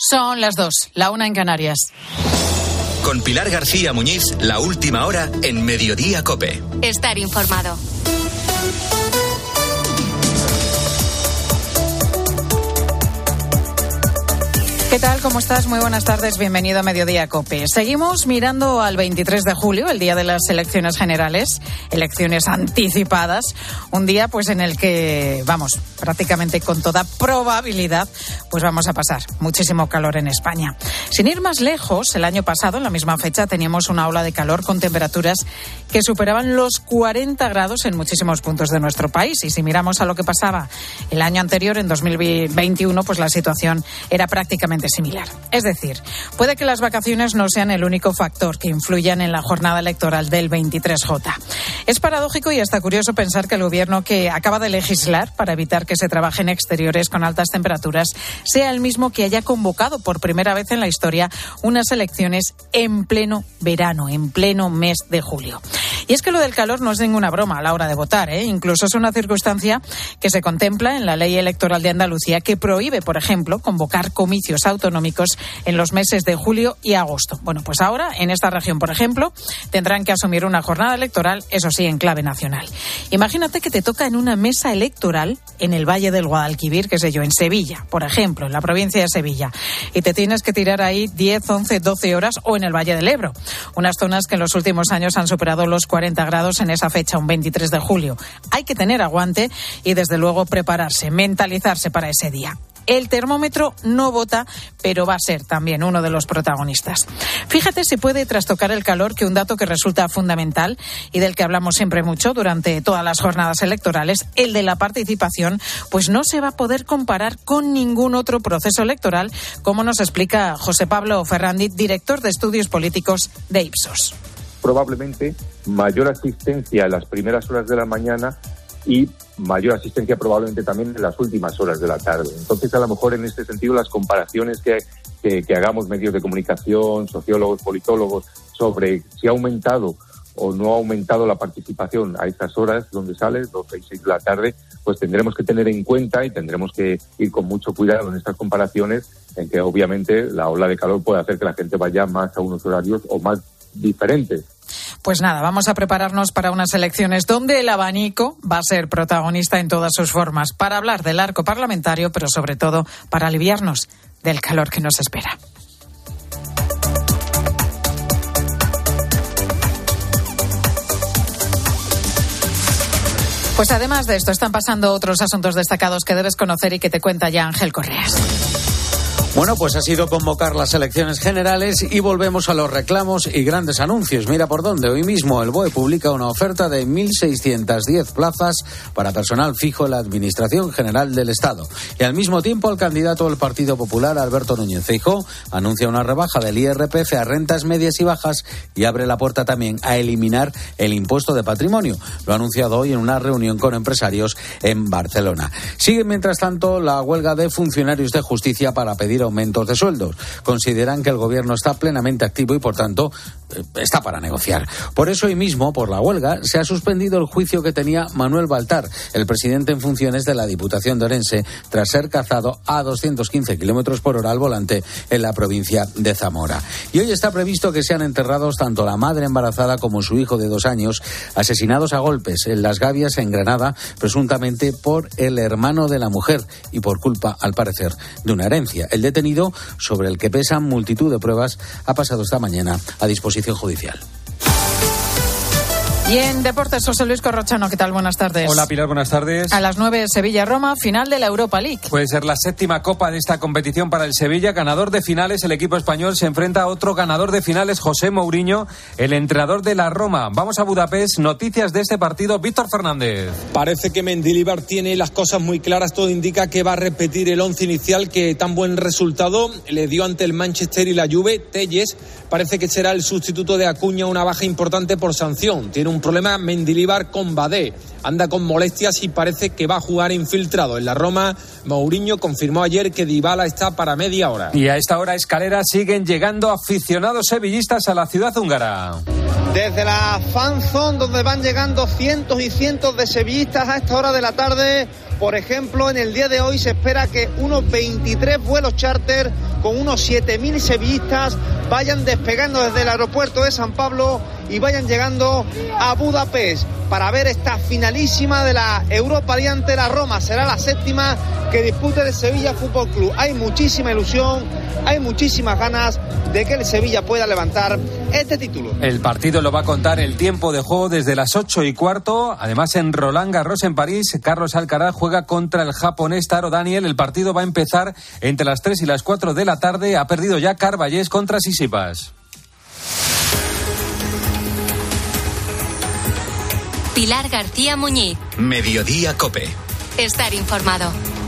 Son las 2, la 1 en Canarias. Con Pilar García Muñiz, la última hora en Mediodía COPE. Estar informado. ¿Qué tal? ¿Cómo estás? Muy buenas tardes. Bienvenido a Mediodía COPE. Seguimos mirando al 23 de julio, el día de las elecciones generales, elecciones anticipadas. Un día pues en el que, vamos, prácticamente con toda probabilidad, pues vamos a pasar muchísimo calor en España. Sin ir más lejos, el año pasado, en la misma fecha, teníamos una ola de calor con temperaturas que superaban los 40 grados en muchísimos puntos de nuestro país. Y si miramos a lo que pasaba el año anterior, en 2021, pues la situación era prácticamente similar. Es decir, puede que las vacaciones no sean el único factor que influyan en la jornada electoral del 23J. Es paradójico y hasta curioso pensar que el gobierno que acaba de legislar para evitar que se trabaje en exteriores con altas temperaturas sea el mismo que haya convocado por primera vez en la historia unas elecciones en pleno verano, en pleno mes de julio. Y es que lo del calor no es ninguna broma a la hora de votar, ¿eh? Incluso es una circunstancia que se contempla en la ley electoral de Andalucía que prohíbe, por ejemplo, convocar comicios autonómicos en los meses de julio y agosto. Bueno, pues ahora, en esta región, por ejemplo, tendrán que asumir una jornada electoral, eso sí, en clave nacional. Imagínate que te toca en una mesa electoral en el Valle del Guadalquivir, qué sé yo, en Sevilla, por ejemplo, en la provincia de Sevilla, y te tienes que tirar ahí 10, 11, 12 horas, o en el Valle del Ebro, unas zonas que en los últimos años han superado los 40 grados en esa fecha, un 23 de julio. Hay que tener aguante y, desde luego, prepararse, mentalizarse para ese día. El termómetro no vota, pero va a ser también uno de los protagonistas. Fíjate si puede trastocar el calor, que un dato que resulta fundamental y del que hablamos siempre mucho durante todas las jornadas electorales, el de la participación, pues no se va a poder comparar con ningún otro proceso electoral, como nos explica José Pablo Ferrandiz, director de Estudios Políticos de Ipsos. Probablemente mayor asistencia en las primeras horas de la mañana y mayor asistencia probablemente también en las últimas horas de la tarde. Entonces, a lo mejor en este sentido, las comparaciones que hagamos medios de comunicación, sociólogos, politólogos, sobre si ha aumentado o no ha aumentado la participación a estas horas donde sale, 12 y 6 de la tarde, pues tendremos que tener en cuenta y tendremos que ir con mucho cuidado en estas comparaciones, en que obviamente la ola de calor puede hacer que la gente vaya más a unos horarios o más diferentes. Pues nada, vamos a prepararnos para unas elecciones donde el abanico va a ser protagonista en todas sus formas, para hablar del arco parlamentario, pero sobre todo para aliviarnos del calor que nos espera. Pues además de esto, están pasando otros asuntos destacados que debes conocer y que te cuenta ya Ángel Correas. Bueno, pues ha sido convocar las elecciones generales y volvemos a los reclamos y grandes anuncios. Mira por dónde. Hoy mismo el BOE publica una oferta de 1.610 plazas para personal fijo en la Administración General del Estado. Y al mismo tiempo el candidato del Partido Popular, Alberto Núñez Feijóo, anuncia una rebaja del IRPF a rentas medias y bajas y abre la puerta también a eliminar el impuesto de patrimonio. Lo ha anunciado hoy en una reunión con empresarios en Barcelona. Sigue, mientras tanto, la huelga de funcionarios de justicia para pedir aumentos de sueldos. Consideran que el gobierno está plenamente activo y, por tanto, está para negociar. Por eso, hoy mismo, por la huelga, se ha suspendido el juicio que tenía Manuel Baltar, el presidente en funciones de la Diputación de Orense, tras ser cazado a 215 kilómetros por hora al volante en la provincia de Zamora. Y hoy está previsto que sean enterrados tanto la madre embarazada como su hijo de 2 años, asesinados a golpes en Las Gavias, en Granada, presuntamente por el hermano de la mujer y por culpa, al parecer, de una herencia. El detenido, sobre el que pesan multitud de pruebas, ha pasado esta mañana a disposición judicial. Y en deportes, José Luis Corrochano, ¿qué tal? Buenas tardes. Hola, Pilar, buenas tardes. A las 9, Sevilla-Roma, final de la Europa League. Puede ser la 7ª copa de esta competición para el Sevilla. Ganador de finales, el equipo español se enfrenta a otro ganador de finales, José Mourinho, el entrenador de la Roma. Vamos a Budapest, noticias de este partido, Víctor Fernández. Parece que Mendilibar tiene las cosas muy claras, todo indica que va a repetir el 11 inicial que tan buen resultado le dio ante el Manchester y la Juve. Telles parece que será el sustituto de Acuña, una baja importante por sanción. Tiene un problema Mendilibar con Badé, anda con molestias y parece que va a jugar infiltrado. En la Roma, Mourinho confirmó ayer que Dybala está para media hora. Y a esta hora, Escalera, siguen llegando aficionados sevillistas a la ciudad húngara. Desde la fan zone, donde van llegando cientos y cientos de sevillistas a esta hora de la tarde. Por ejemplo, en el día de hoy se espera que unos 23 vuelos charter con unos 7.000 sevillistas vayan despegando desde el aeropuerto de San Pablo y vayan llegando a Budapest para ver esta finalísima de la Europa League ante la Roma. Será la 7ª que dispute el Sevilla Fútbol Club. Hay muchísima ilusión, hay muchísimas ganas de que el Sevilla pueda levantar este título. El partido lo va a contar el tiempo de juego desde las 8:15. Además, en Roland Garros, en París, Carlos Alcaraz juega contra el japonés Taro Daniel. El partido va a empezar entre las 3 y las 4 de la tarde. Ha perdido ya Carballés contra Sisipas. Pilar García Muñiz. Mediodía COPE. Estar informado.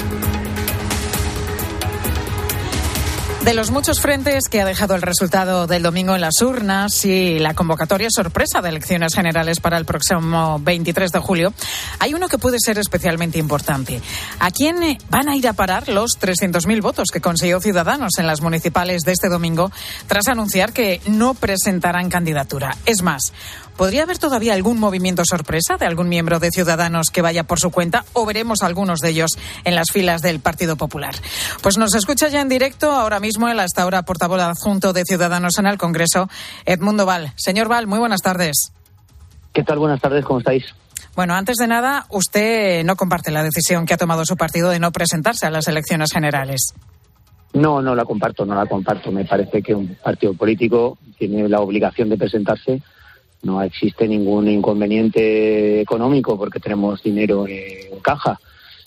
De los muchos frentes que ha dejado el resultado del domingo en las urnas y la convocatoria sorpresa de elecciones generales para el próximo 23 de julio, hay uno que puede ser especialmente importante. ¿A quién van a ir a parar los 300.000 votos que consiguió Ciudadanos en las municipales de este domingo tras anunciar que no presentarán candidatura? Es más, ¿podría haber todavía algún movimiento sorpresa de algún miembro de Ciudadanos que vaya por su cuenta o veremos algunos de ellos en las filas del Partido Popular? Pues nos escucha ya en directo ahora mismo el hasta ahora portavoz adjunto de Ciudadanos en el Congreso, Edmundo Val. Señor Val, muy buenas tardes. ¿Qué tal? Buenas tardes, ¿cómo estáis? Bueno, antes de nada, usted no comparte la decisión que ha tomado su partido de no presentarse a las elecciones generales. No la comparto. Me parece que un partido político tiene la obligación de presentarse. No existe ningún inconveniente económico porque tenemos dinero en caja.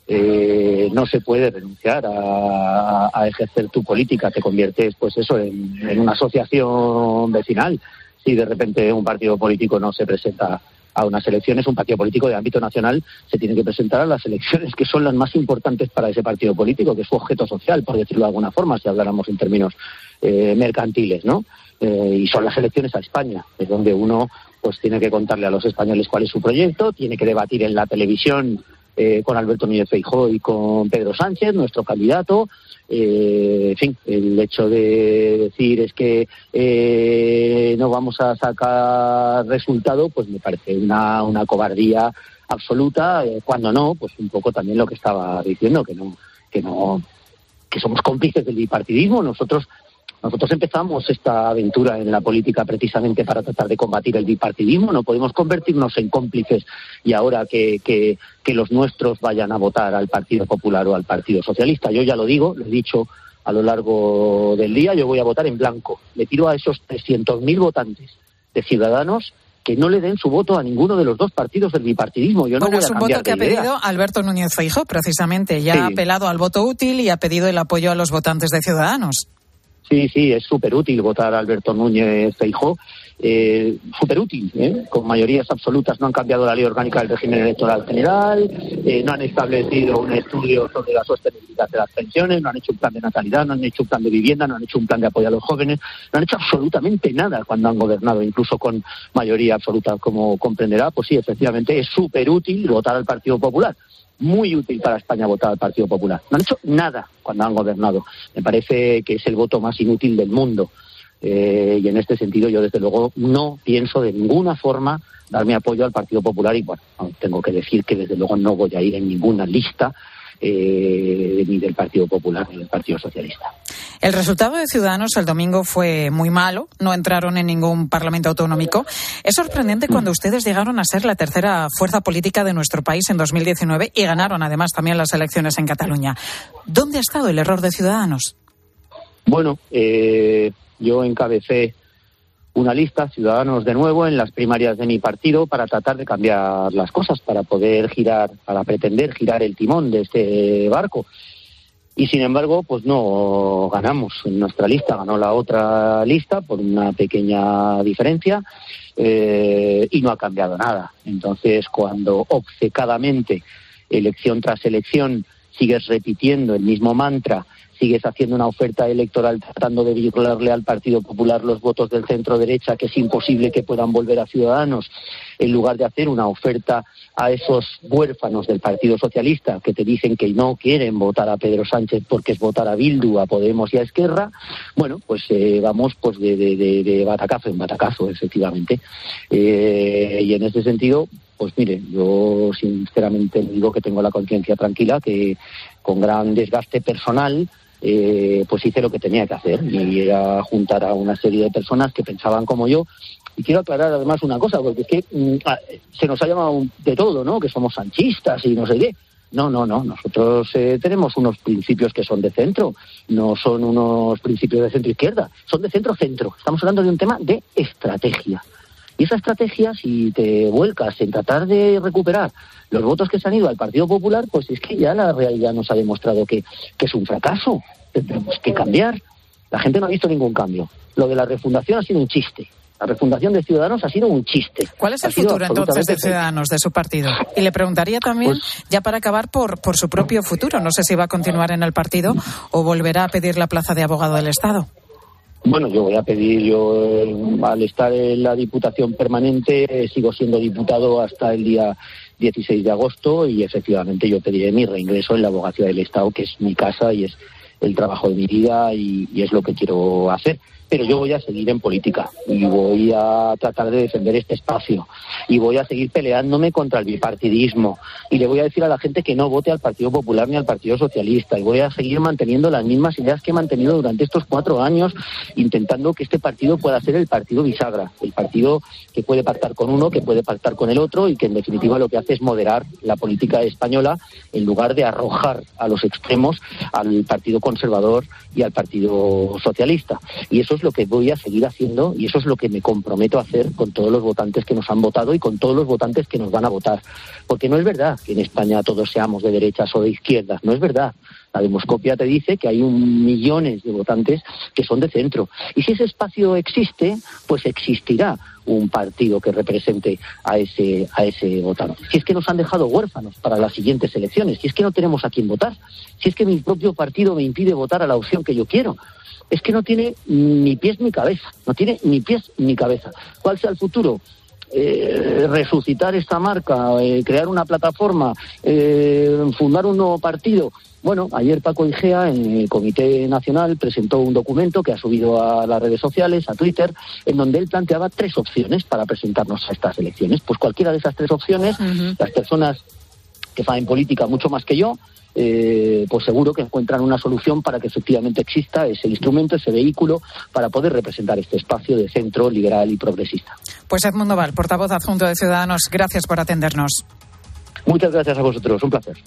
No se puede renunciar a ejercer tu política. Te conviertes, pues eso, en una asociación vecinal. Si de repente un partido político no se presenta a unas elecciones, un partido político de ámbito nacional se tiene que presentar a las elecciones que son las más importantes para ese partido político, que es su objeto social, por decirlo de alguna forma, si habláramos en términos mercantiles, ¿no? Y son las elecciones a España, es donde uno pues tiene que contarle a los españoles cuál es su proyecto, tiene que debatir en la televisión con Alberto Núñez Feijóo y con Pedro Sánchez, nuestro candidato. En fin, el hecho de decir es que no vamos a sacar resultado, pues me parece una cobardía absoluta, cuando no, pues un poco también lo que estaba diciendo, que somos cómplices del bipartidismo. Nosotros empezamos esta aventura en la política precisamente para tratar de combatir el bipartidismo. No podemos convertirnos en cómplices y ahora que los nuestros vayan a votar al Partido Popular o al Partido Socialista. Yo ya lo digo, lo he dicho a lo largo del día, yo voy a votar en blanco. Le pido a esos 300.000 votantes de Ciudadanos que no le den su voto a ninguno de los dos partidos del bipartidismo. Yo no voy a cambiar de idea. Es un voto que ha pedido Alberto Núñez Feijóo, precisamente. Ya ha apelado al voto útil y ha pedido el apoyo a los votantes de Ciudadanos. Sí, es súper útil votar a Alberto Núñez Feijóo, súper útil, con mayorías absolutas. No han cambiado la ley orgánica del régimen electoral general, no han establecido un estudio sobre la sostenibilidad de las pensiones, no han hecho un plan de natalidad, no han hecho un plan de vivienda, no han hecho un plan de apoyo a los jóvenes, no han hecho absolutamente nada cuando han gobernado, incluso con mayoría absoluta, como comprenderá. Pues sí, efectivamente es súper útil votar al Partido Popular. Muy útil para España votar al Partido Popular. No han hecho nada cuando han gobernado. Me parece que es el voto más inútil del mundo. Y en este sentido yo desde luego no pienso de ninguna forma dar mi apoyo al Partido Popular y bueno, tengo que decir que desde luego no voy a ir en ninguna lista ni del Partido Popular ni del Partido Socialista. El resultado de Ciudadanos el domingo fue muy malo, no entraron en ningún parlamento autonómico. Es sorprendente cuando ustedes llegaron a ser la tercera fuerza política de nuestro país en 2019 y ganaron además también las elecciones en Cataluña. ¿Dónde ha estado el error de Ciudadanos? Bueno, yo encabecé una lista, Ciudadanos de nuevo, en las primarias de mi partido para tratar de cambiar las cosas, para poder para pretender girar el timón de este barco. Y sin embargo, pues no ganamos en nuestra lista, ganó la otra lista por una pequeña diferencia y no ha cambiado nada. Entonces, cuando obcecadamente, elección tras elección, sigues repitiendo el mismo mantra, sigues haciendo una oferta electoral tratando de vincularle al Partido Popular los votos del centro derecha, que es imposible que puedan volver a Ciudadanos, en lugar de hacer una oferta a esos huérfanos del Partido Socialista que te dicen que no quieren votar a Pedro Sánchez porque es votar a Bildu, a Podemos y a Esquerra, bueno, pues vamos pues de batacazo en batacazo, efectivamente. Y en ese sentido, pues mire, yo sinceramente digo que tengo la conciencia tranquila, que con gran desgaste personal pues hice lo que tenía que hacer, y era juntar a una serie de personas que pensaban como yo. Y quiero aclarar además una cosa, porque es que se nos ha llamado de todo, ¿no? Que somos sanchistas y no sé qué. No. Nosotros tenemos unos principios que son de centro, no son unos principios de centro-izquierda, son de centro-centro. Estamos hablando de un tema de estrategia. Y esa estrategia, si te vuelcas en tratar de recuperar los votos que se han ido al Partido Popular, pues es que ya la realidad nos ha demostrado que es un fracaso. Tendremos que cambiar. La gente no ha visto ningún cambio. Lo de la refundación ha sido un chiste. La refundación de Ciudadanos ha sido un chiste. ¿Cuál es el futuro entonces de Ciudadanos, de su partido? Y le preguntaría también, ya para acabar, por su propio futuro. No sé si va a continuar en el partido o volverá a pedir la plaza de abogado del Estado. Bueno, yo voy a pedir, al estar en la Diputación Permanente, sigo siendo diputado hasta el día 16 de agosto y efectivamente yo pediré mi reingreso en la abogacía del Estado, que es mi casa y es el trabajo de mi vida y es lo que quiero hacer. Pero yo voy a seguir en política y voy a tratar de defender este espacio y voy a seguir peleándome contra el bipartidismo y le voy a decir a la gente que no vote al Partido Popular ni al Partido Socialista y voy a seguir manteniendo las mismas ideas que he mantenido durante estos 4 años, intentando que este partido pueda ser el partido bisagra, el partido que puede pactar con uno, que puede pactar con el otro y que en definitiva lo que hace es moderar la política española en lugar de arrojar a los extremos al Partido Conservador y al Partido Socialista. Y eso es lo que voy a seguir haciendo y eso es lo que me comprometo a hacer con todos los votantes que nos han votado y con todos los votantes que nos van a votar. Porque no es verdad que en España todos seamos de derechas o de izquierdas, no es verdad. La Demoscopia te dice que hay millones de votantes que son de centro. Y si ese espacio existe, pues existirá un partido que represente a ese votante. Si es que nos han dejado huérfanos para las siguientes elecciones, si es que no tenemos a quién votar, si es que mi propio partido me impide votar a la opción que yo quiero, es que no tiene ni pies ni cabeza, no tiene ni pies ni cabeza. ¿Cuál sea el futuro? Resucitar esta marca, crear una plataforma, fundar un nuevo partido. Bueno, ayer Paco Igea en el Comité Nacional presentó un documento que ha subido a las redes sociales, a Twitter, en donde él planteaba 3 opciones para presentarnos a estas elecciones. Pues cualquiera de esas 3 opciones, las personas que saben política mucho más que yo, pues seguro que encuentran una solución para que efectivamente exista ese instrumento, ese vehículo para poder representar este espacio de centro liberal y progresista. Pues Edmundo Val, portavoz adjunto de Ciudadanos, gracias por atendernos. Muchas gracias a vosotros, un placer.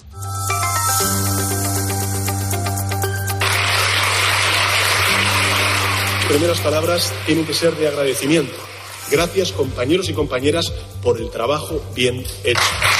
Primeras palabras tienen que ser de agradecimiento. Gracias, compañeros y compañeras, por el trabajo bien hecho.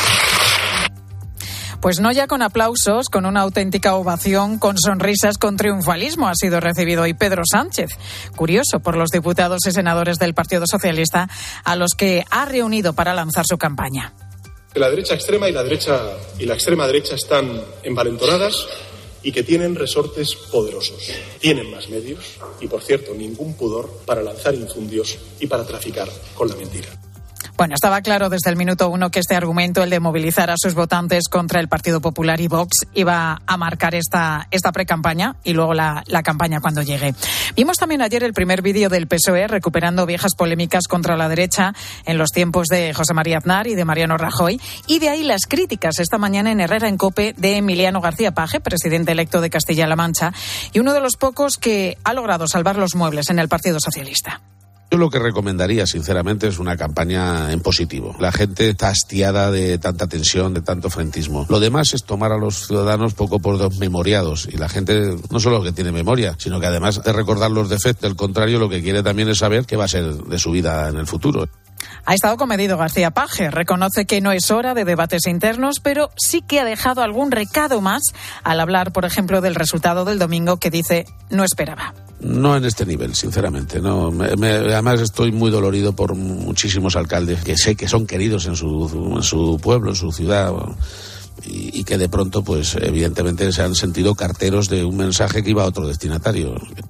Pues no ya con aplausos, con una auténtica ovación, con sonrisas, con triunfalismo ha sido recibido hoy Pedro Sánchez. Curioso por los diputados y senadores del Partido Socialista a los que ha reunido para lanzar su campaña. La derecha extrema y la extrema derecha están envalentonadas y que tienen resortes poderosos. Tienen más medios y, por cierto, ningún pudor para lanzar infundios y para traficar con la mentira. Bueno, estaba claro desde el minuto 1 que este argumento, el de movilizar a sus votantes contra el Partido Popular y Vox, iba a marcar esta precampaña y luego la campaña cuando llegue. Vimos también ayer el primer vídeo del PSOE recuperando viejas polémicas contra la derecha en los tiempos de José María Aznar y de Mariano Rajoy, y de ahí las críticas esta mañana en Herrera en COPE de Emiliano García Paje, presidente electo de Castilla-La Mancha, y uno de los pocos que ha logrado salvar los muebles en el Partido Socialista. Yo lo que recomendaría, sinceramente, es una campaña en positivo. La gente está hastiada de tanta tensión, de tanto frentismo. Lo demás es tomar a los ciudadanos poco por desmemoriados. Y la gente no solo que tiene memoria, sino que además de recordar los defectos, el contrario, lo que quiere también es saber qué va a ser de su vida en el futuro. Ha estado comedido García Paje. Reconoce que no es hora de debates internos, pero sí que ha dejado algún recado más al hablar, por ejemplo, del resultado del domingo que dice no esperaba. No en este nivel, sinceramente. No, además estoy muy dolorido por muchísimos alcaldes que sé que son queridos en su pueblo, en su ciudad, y que de pronto, pues evidentemente se han sentido carteros de un mensaje que iba a otro destinatario.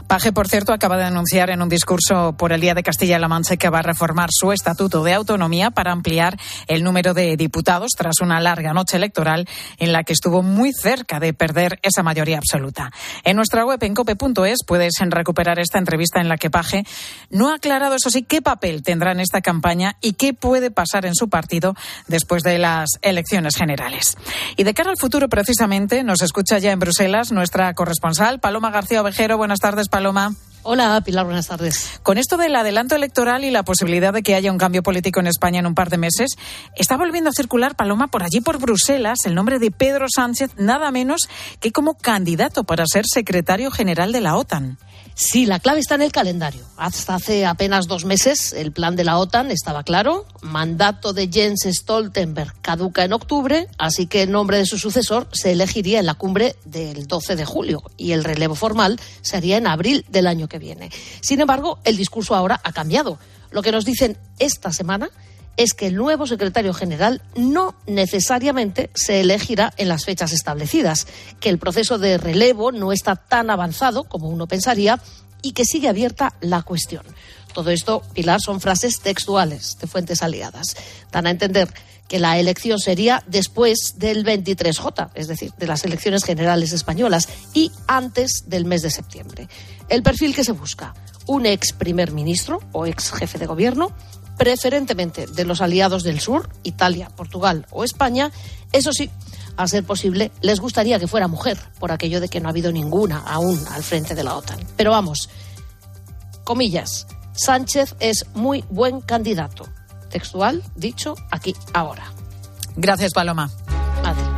Paje, por cierto, acaba de anunciar en un discurso por el Día de Castilla-La Mancha que va a reformar su estatuto de autonomía para ampliar el número de diputados tras una larga noche electoral en la que estuvo muy cerca de perder esa mayoría absoluta. En nuestra web en cope.es puedes recuperar esta entrevista en la que Paje no ha aclarado, eso sí, qué papel tendrá en esta campaña y qué puede pasar en su partido después de las elecciones generales. Y de cara al futuro, precisamente, nos escucha ya en Bruselas nuestra corresponsal, Paloma García Ovejero. Buenas tardes, Paloma. Hola, Pilar, buenas tardes. Con esto del adelanto electoral y la posibilidad de que haya un cambio político en España en un par de meses, está volviendo a circular, Paloma, por allí, por Bruselas, el nombre de Pedro Sánchez, nada menos que como candidato para ser secretario general de la OTAN. Sí, la clave está en el calendario. Hasta hace apenas 2 meses el plan de la OTAN estaba claro. Mandato de Jens Stoltenberg caduca en octubre, así que el nombre de su sucesor se elegiría en la cumbre del 12 de julio y el relevo formal se haría en abril del año que viene. Sin embargo, el discurso ahora ha cambiado. Lo que nos dicen esta semana es que el nuevo secretario general no necesariamente se elegirá en las fechas establecidas, que el proceso de relevo no está tan avanzado como uno pensaría y que sigue abierta la cuestión. Todo esto, Pilar, son frases textuales de fuentes aliadas. Dan a entender que la elección sería después del 23J, es decir, de las elecciones generales españolas, y antes del mes de septiembre. El perfil que se busca: un ex primer ministro o ex jefe de gobierno, preferentemente de los aliados del sur, Italia, Portugal o España. Eso sí, a ser posible, les gustaría que fuera mujer, por aquello de que no ha habido ninguna aún al frente de la OTAN. Pero vamos, comillas, Sánchez es muy buen candidato. Textual, dicho aquí, ahora. Gracias, Paloma. Adiós.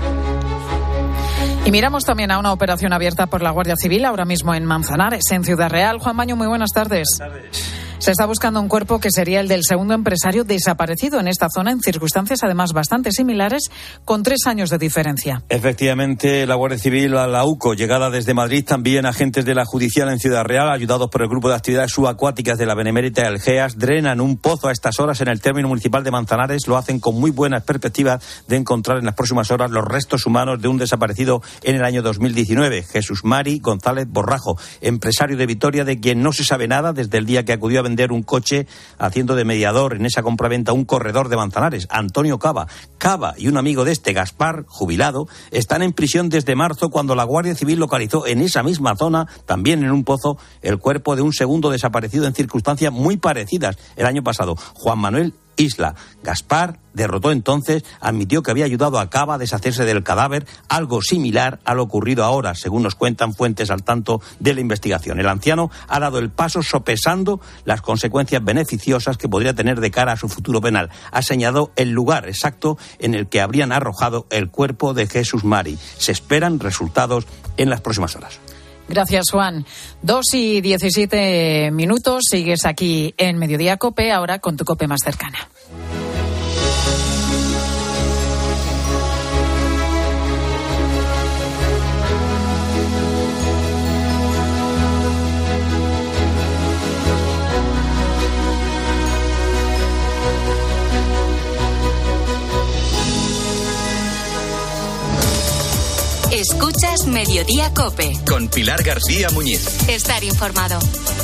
Y miramos también a una operación abierta por la Guardia Civil, ahora mismo en Manzanares, en Ciudad Real. Juan Baño, muy buenas tardes. Buenas tardes. Se está buscando un cuerpo que sería el del segundo empresario desaparecido en esta zona, en circunstancias además bastante similares, con 3 años de diferencia. Efectivamente, la Guardia Civil, la UCO, llegada desde Madrid, también agentes de la Judicial en Ciudad Real, ayudados por el Grupo de Actividades Subacuáticas de la Benemérita del GEAS, drenan un pozo a estas horas en el término municipal de Manzanares. Lo hacen con muy buenas perspectivas de encontrar en las próximas horas los restos humanos de un desaparecido en el año 2019, Jesús Mari González Borrajo, empresario de Vitoria, de quien no se sabe nada desde el día que acudió a vender un coche haciendo de mediador en esa compraventa un corredor de Manzanares. Antonio Cava y un amigo de este, Gaspar, jubilado, están en prisión desde marzo, cuando la Guardia Civil localizó en esa misma zona, también en un pozo, el cuerpo de un segundo desaparecido en circunstancias muy parecidas el año pasado, Juan Manuel Isla. Gaspar derrotó entonces, admitió que había ayudado a Cava a deshacerse del cadáver, algo similar a lo ocurrido ahora, según nos cuentan fuentes al tanto de la investigación. El anciano ha dado el paso sopesando las consecuencias beneficiosas que podría tener de cara a su futuro penal. Ha señalado el lugar exacto en el que habrían arrojado el cuerpo de Jesús Mari. Se esperan resultados en las próximas horas. Gracias, Juan. 2:17 minutos. Sigues aquí en Mediodía COPE, ahora con tu COPE más cercana. Escuchas Mediodía COPE. Con Pilar García Muñiz. Estar informado.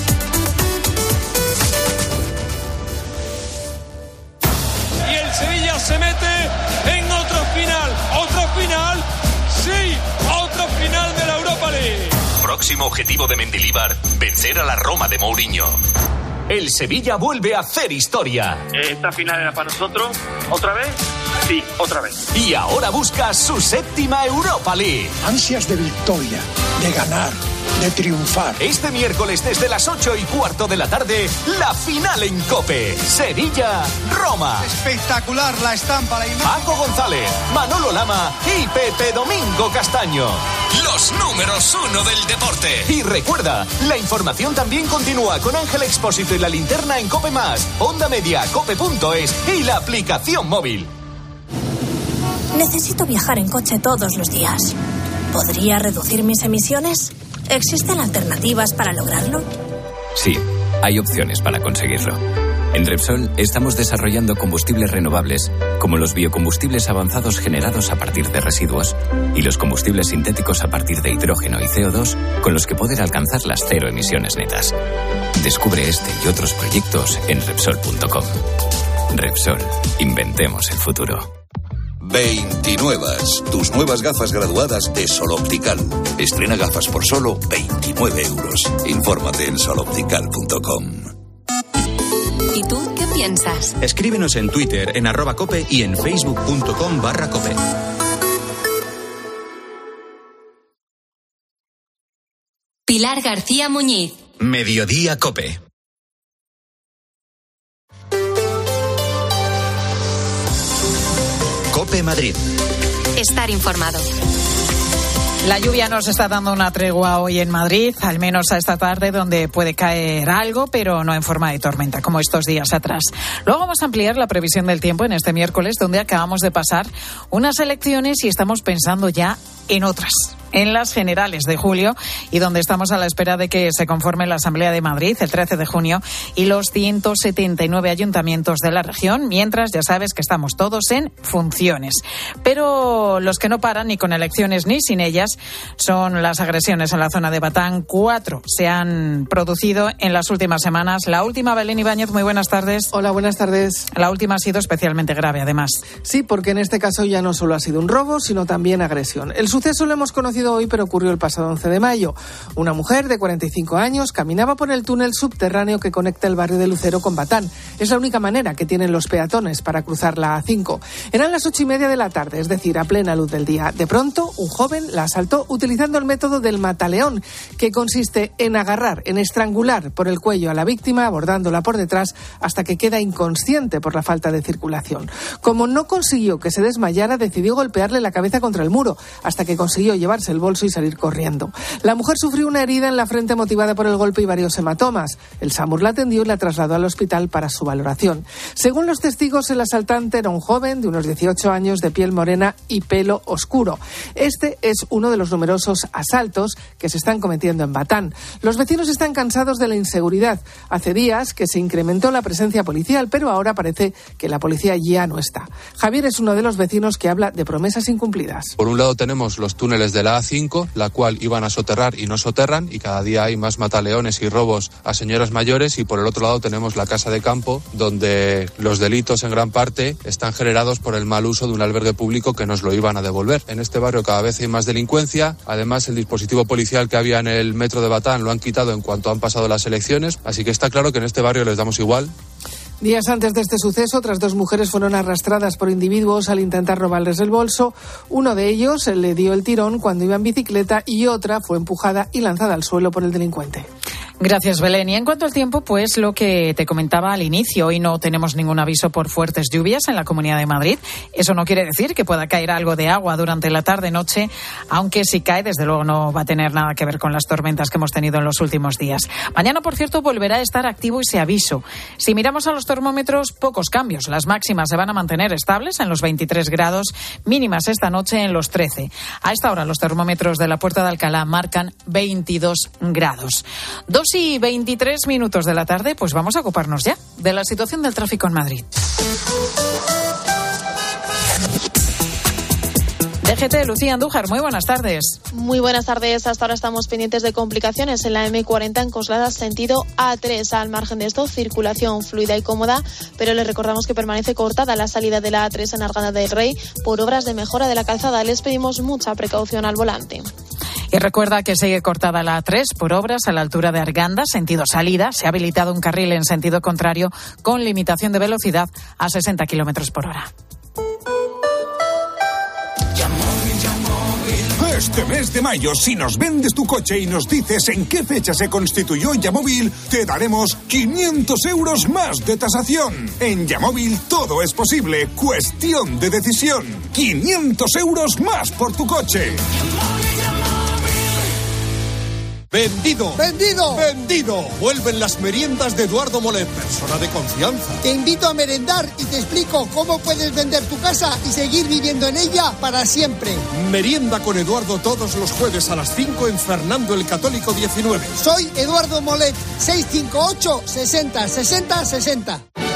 Y el Sevilla se mete en otro final, sí, otro final de la Europa League. Próximo objetivo de Mendilibar, vencer a la Roma de Mourinho. El Sevilla vuelve a hacer historia. ¿Esta final era para nosotros? ¿Otra vez? Sí, otra vez. Y ahora busca su 7ª Europa League. Ansias de victoria, de ganar, de triunfar. Este miércoles desde las 8:15 de la tarde, la final en COPE. Sevilla-Roma. Espectacular la estampa, la imagen. Paco González, Manolo Lama y Pepe Domingo Castaño. Los números 1 del deporte. Y recuerda, la información también continúa con Ángel Expósito y la linterna en COPE+, Onda Media, cope.es y la aplicación móvil. Necesito viajar en coche todos los días. ¿Podría reducir mis emisiones? ¿Existen alternativas para lograrlo? Sí, hay opciones para conseguirlo. En Repsol estamos desarrollando combustibles renovables, como los biocombustibles avanzados generados a partir de residuos y los combustibles sintéticos a partir de hidrógeno y CO2, con los que poder alcanzar las cero emisiones netas. Descubre este y otros proyectos en Repsol.com. Repsol, inventemos el futuro. 29. Tus nuevas gafas graduadas de Sol Optical. Estrena gafas por solo 29 euros. Infórmate en soloptical.com. ¿Y tú qué piensas? Escríbenos en Twitter, en @cope y en facebook.com/cope. Pilar García Muñiz. Mediodía Cope. Cope Madrid. Estar informado. La lluvia nos está dando una tregua hoy en Madrid, al menos a esta tarde, donde puede caer algo, pero no en forma de tormenta, como estos días atrás. Luego vamos a ampliar la previsión del tiempo en este miércoles, donde acabamos de pasar unas elecciones y estamos pensando ya en otras, en las generales de julio, y donde estamos a la espera de que se conforme la Asamblea de Madrid el 13 de junio y los 179 ayuntamientos de la región, mientras ya sabes que estamos todos en funciones. Pero los que no paran ni con elecciones ni sin ellas son las agresiones en la zona de Batán. 4 se han producido en las últimas semanas. La última, Belén Ibáñez, muy buenas tardes. Hola, buenas tardes. La última ha sido especialmente grave, además. Sí, porque en este caso ya no solo ha sido un robo, sino también agresión. El suceso lo hemos conocido hoy, pero ocurrió el pasado 11 de mayo. Una mujer de 45 años caminaba por el túnel subterráneo que conecta el barrio de Lucero con Batán. Es la única manera que tienen los peatones para cruzar la A5. Eran las 8:30 de la tarde, es decir, a plena luz del día. De pronto, un joven la asaltó utilizando el método del mataleón, que consiste en agarrar, en estrangular por el cuello a la víctima, abordándola por detrás hasta que queda inconsciente por la falta de circulación. Como no consiguió que se desmayara, decidió golpearle la cabeza contra el muro, hasta que consiguió llevarse el bolso y salir corriendo. La mujer sufrió una herida en la frente motivada por el golpe y varios hematomas. El SAMUR la atendió y la trasladó al hospital para su valoración. Según los testigos, el asaltante era un joven de unos 18 años, de piel morena y pelo oscuro. Este es uno de los numerosos asaltos que se están cometiendo en Batán. Los vecinos están cansados de la inseguridad. Hace días que se incrementó la presencia policial, pero ahora parece que la policía ya no está. Javier es uno de los vecinos que habla de promesas incumplidas. Por un lado tenemos los túneles de la A5, la cual iban a soterrar y no soterran, y cada día hay más mataleones y robos a señoras mayores, y por el otro lado tenemos la casa de campo, donde los delitos en gran parte están generados por el mal uso de un albergue público que nos lo iban a devolver. En este barrio cada vez hay más delincuencia. Además, el dispositivo policial que había en el metro de Batán lo han quitado en cuanto han pasado las elecciones, así que está claro que en este barrio les damos igual. Días antes de este suceso, otras 2 mujeres fueron arrastradas por individuos al intentar robarles el bolso. Uno de ellos le dio el tirón cuando iba en bicicleta y otra fue empujada y lanzada al suelo por el delincuente. Gracias, Belén. Y en cuanto al tiempo, pues lo que te comentaba al inicio, hoy no tenemos ningún aviso por fuertes lluvias en la Comunidad de Madrid. Eso no quiere decir que pueda caer algo de agua durante la tarde-noche, aunque si cae, desde luego no va a tener nada que ver con las tormentas que hemos tenido en los últimos días. Mañana, por cierto, volverá a estar activo ese aviso. Si miramos a los termómetros, pocos cambios. Las máximas se van a mantener estables en los 23 grados, mínimas esta noche en los 13. A esta hora los termómetros de la Puerta de Alcalá marcan 22 grados. 2:23 de la tarde, pues vamos a ocuparnos ya de la situación del tráfico en Madrid. DGT, Lucía Andújar, muy buenas tardes. Muy buenas tardes. Hasta ahora estamos pendientes de complicaciones en la M40 en Coslada, sentido A3. Al margen de esto, circulación fluida y cómoda, pero les recordamos que permanece cortada la salida de la A3 en Arganda del Rey por obras de mejora de la calzada. Les pedimos mucha precaución al volante. Y recuerda que sigue cortada la A3 por obras a la altura de Arganda, sentido salida. Se ha habilitado un carril en sentido contrario con limitación de velocidad a 60 kilómetros por hora. Este mes de mayo, si nos vendes tu coche y nos dices en qué fecha se constituyó Yamóvil, te daremos 500 euros más de tasación. En Yamóvil todo es posible, cuestión de decisión. 500 euros más por tu coche. ¡Vendido! ¡Vendido! ¡Vendido! Vuelven las meriendas de Eduardo Molet, persona de confianza. Te invito a merendar y te explico cómo puedes vender tu casa y seguir viviendo en ella para siempre. Merienda con Eduardo todos los jueves a las 5 en Fernando el Católico 19. Soy Eduardo Molet, 658 60 60 60.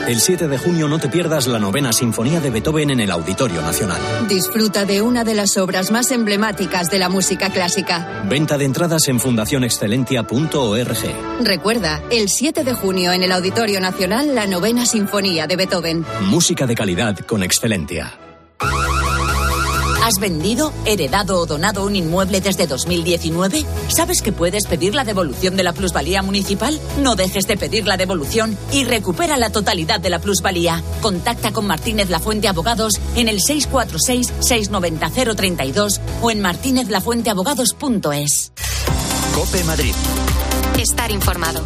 El 7 de junio no te pierdas la 9ª Sinfonía de Beethoven en el Auditorio Nacional. Disfruta de una de las obras más emblemáticas de la música clásica. Venta de entradas en fundacionexcelentia.org. Recuerda, el 7 de junio en el Auditorio Nacional, la 9ª Sinfonía de Beethoven. Música de calidad con Excelentia. ¿Has vendido, heredado o donado un inmueble desde 2019? ¿Sabes que puedes pedir la devolución de la plusvalía municipal? No dejes de pedir la devolución y recupera la totalidad de la plusvalía. Contacta con Martínez Lafuente Abogados en el 646-690-032 o en martinezlafuenteabogados.es. COPE Madrid. Estar informado.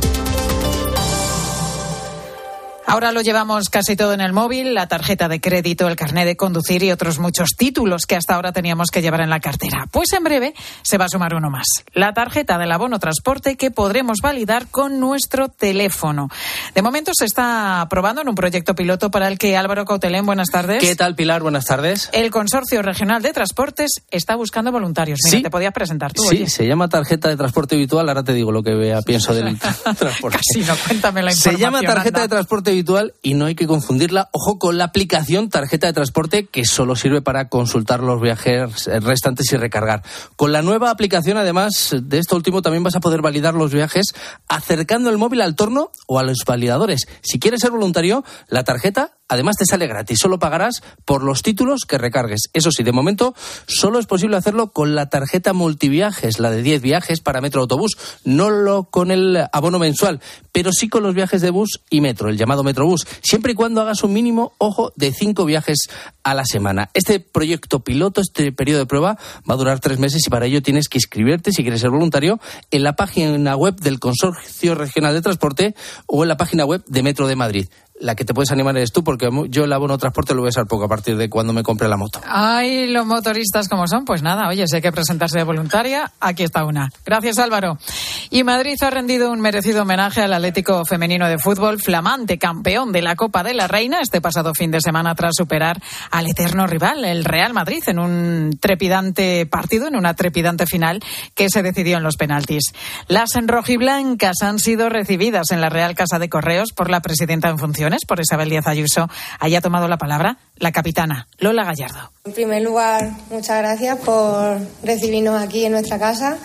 Ahora lo llevamos casi todo en el móvil, la tarjeta de crédito, el carné de conducir y otros muchos títulos que hasta ahora teníamos que llevar en la cartera. Pues en breve se va a sumar uno más, la tarjeta del abono transporte que podremos validar con nuestro teléfono. De momento se está probando en un proyecto piloto para el que Álvaro Cautelén, buenas tardes. ¿Qué tal, Pilar? Buenas tardes. El Consorcio Regional de Transportes está buscando voluntarios. Mira, ¿sí? Te podías presentar tú. Sí, oye. Se llama tarjeta de transporte habitual, ahora te digo lo que pienso del transporte. Casi no, cuéntame la información. Se llama tarjeta de transporte habitual y no hay que confundirla, ojo, con la aplicación tarjeta de transporte que solo sirve para consultar los viajes restantes y recargar. Con la nueva aplicación, además de esto último, también vas a poder validar los viajes acercando el móvil al torno o a los validadores. Si quieres ser voluntario, la tarjeta además te sale gratis, solo pagarás por los títulos que recargues. Eso sí, de momento solo es posible hacerlo con la tarjeta multiviajes, la de 10 viajes para metro autobús, no con el abono mensual, pero sí con los viajes de bus y metro, el llamado Metrobús, siempre y cuando hagas un mínimo, ojo, de 5 viajes a la semana. Este proyecto piloto, este periodo de prueba, va a durar 3 meses y para ello tienes que inscribirte, si quieres ser voluntario, en la página web del Consorcio Regional de Transporte o en la página web de Metro de Madrid. La que te puedes animar eres tú, porque yo el abono transporte lo voy a usar poco a partir de cuando me compre la moto. Ay, los motoristas como son, pues nada, oye, si hay que presentarse de voluntaria, aquí está una. Gracias, Álvaro. Y Madrid ha rendido un merecido homenaje al Atlético Femenino de Fútbol, flamante campeón de la Copa de la Reina este pasado fin de semana tras superar al eterno rival, el Real Madrid, en un trepidante partido, en una trepidante final que se decidió en los penaltis. Las rojiblancas han sido recibidas en la Real Casa de Correos por la presidenta en funciones, por Isabel Díaz Ayuso. Haya tomado la palabra la capitana Lola Gallardo. En primer lugar, muchas gracias por recibirnos aquí en nuestra casa.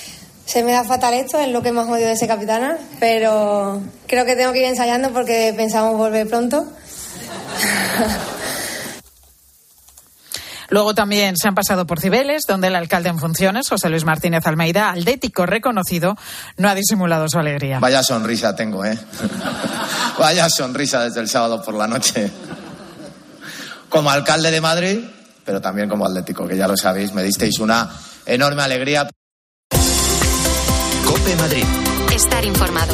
Se me da fatal esto, es lo que más odio de ser capitana, pero creo que tengo que ir ensayando porque pensamos volver pronto. Luego también se han pasado por Cibeles, donde el alcalde en funciones, José Luis Martínez Almeida, atlético reconocido, no ha disimulado su alegría. Vaya sonrisa tengo, ¿eh? Vaya sonrisa desde el sábado por la noche. Como alcalde de Madrid, pero también como atlético, que ya lo sabéis, me disteis una enorme alegría. COPE Madrid. Estar informado.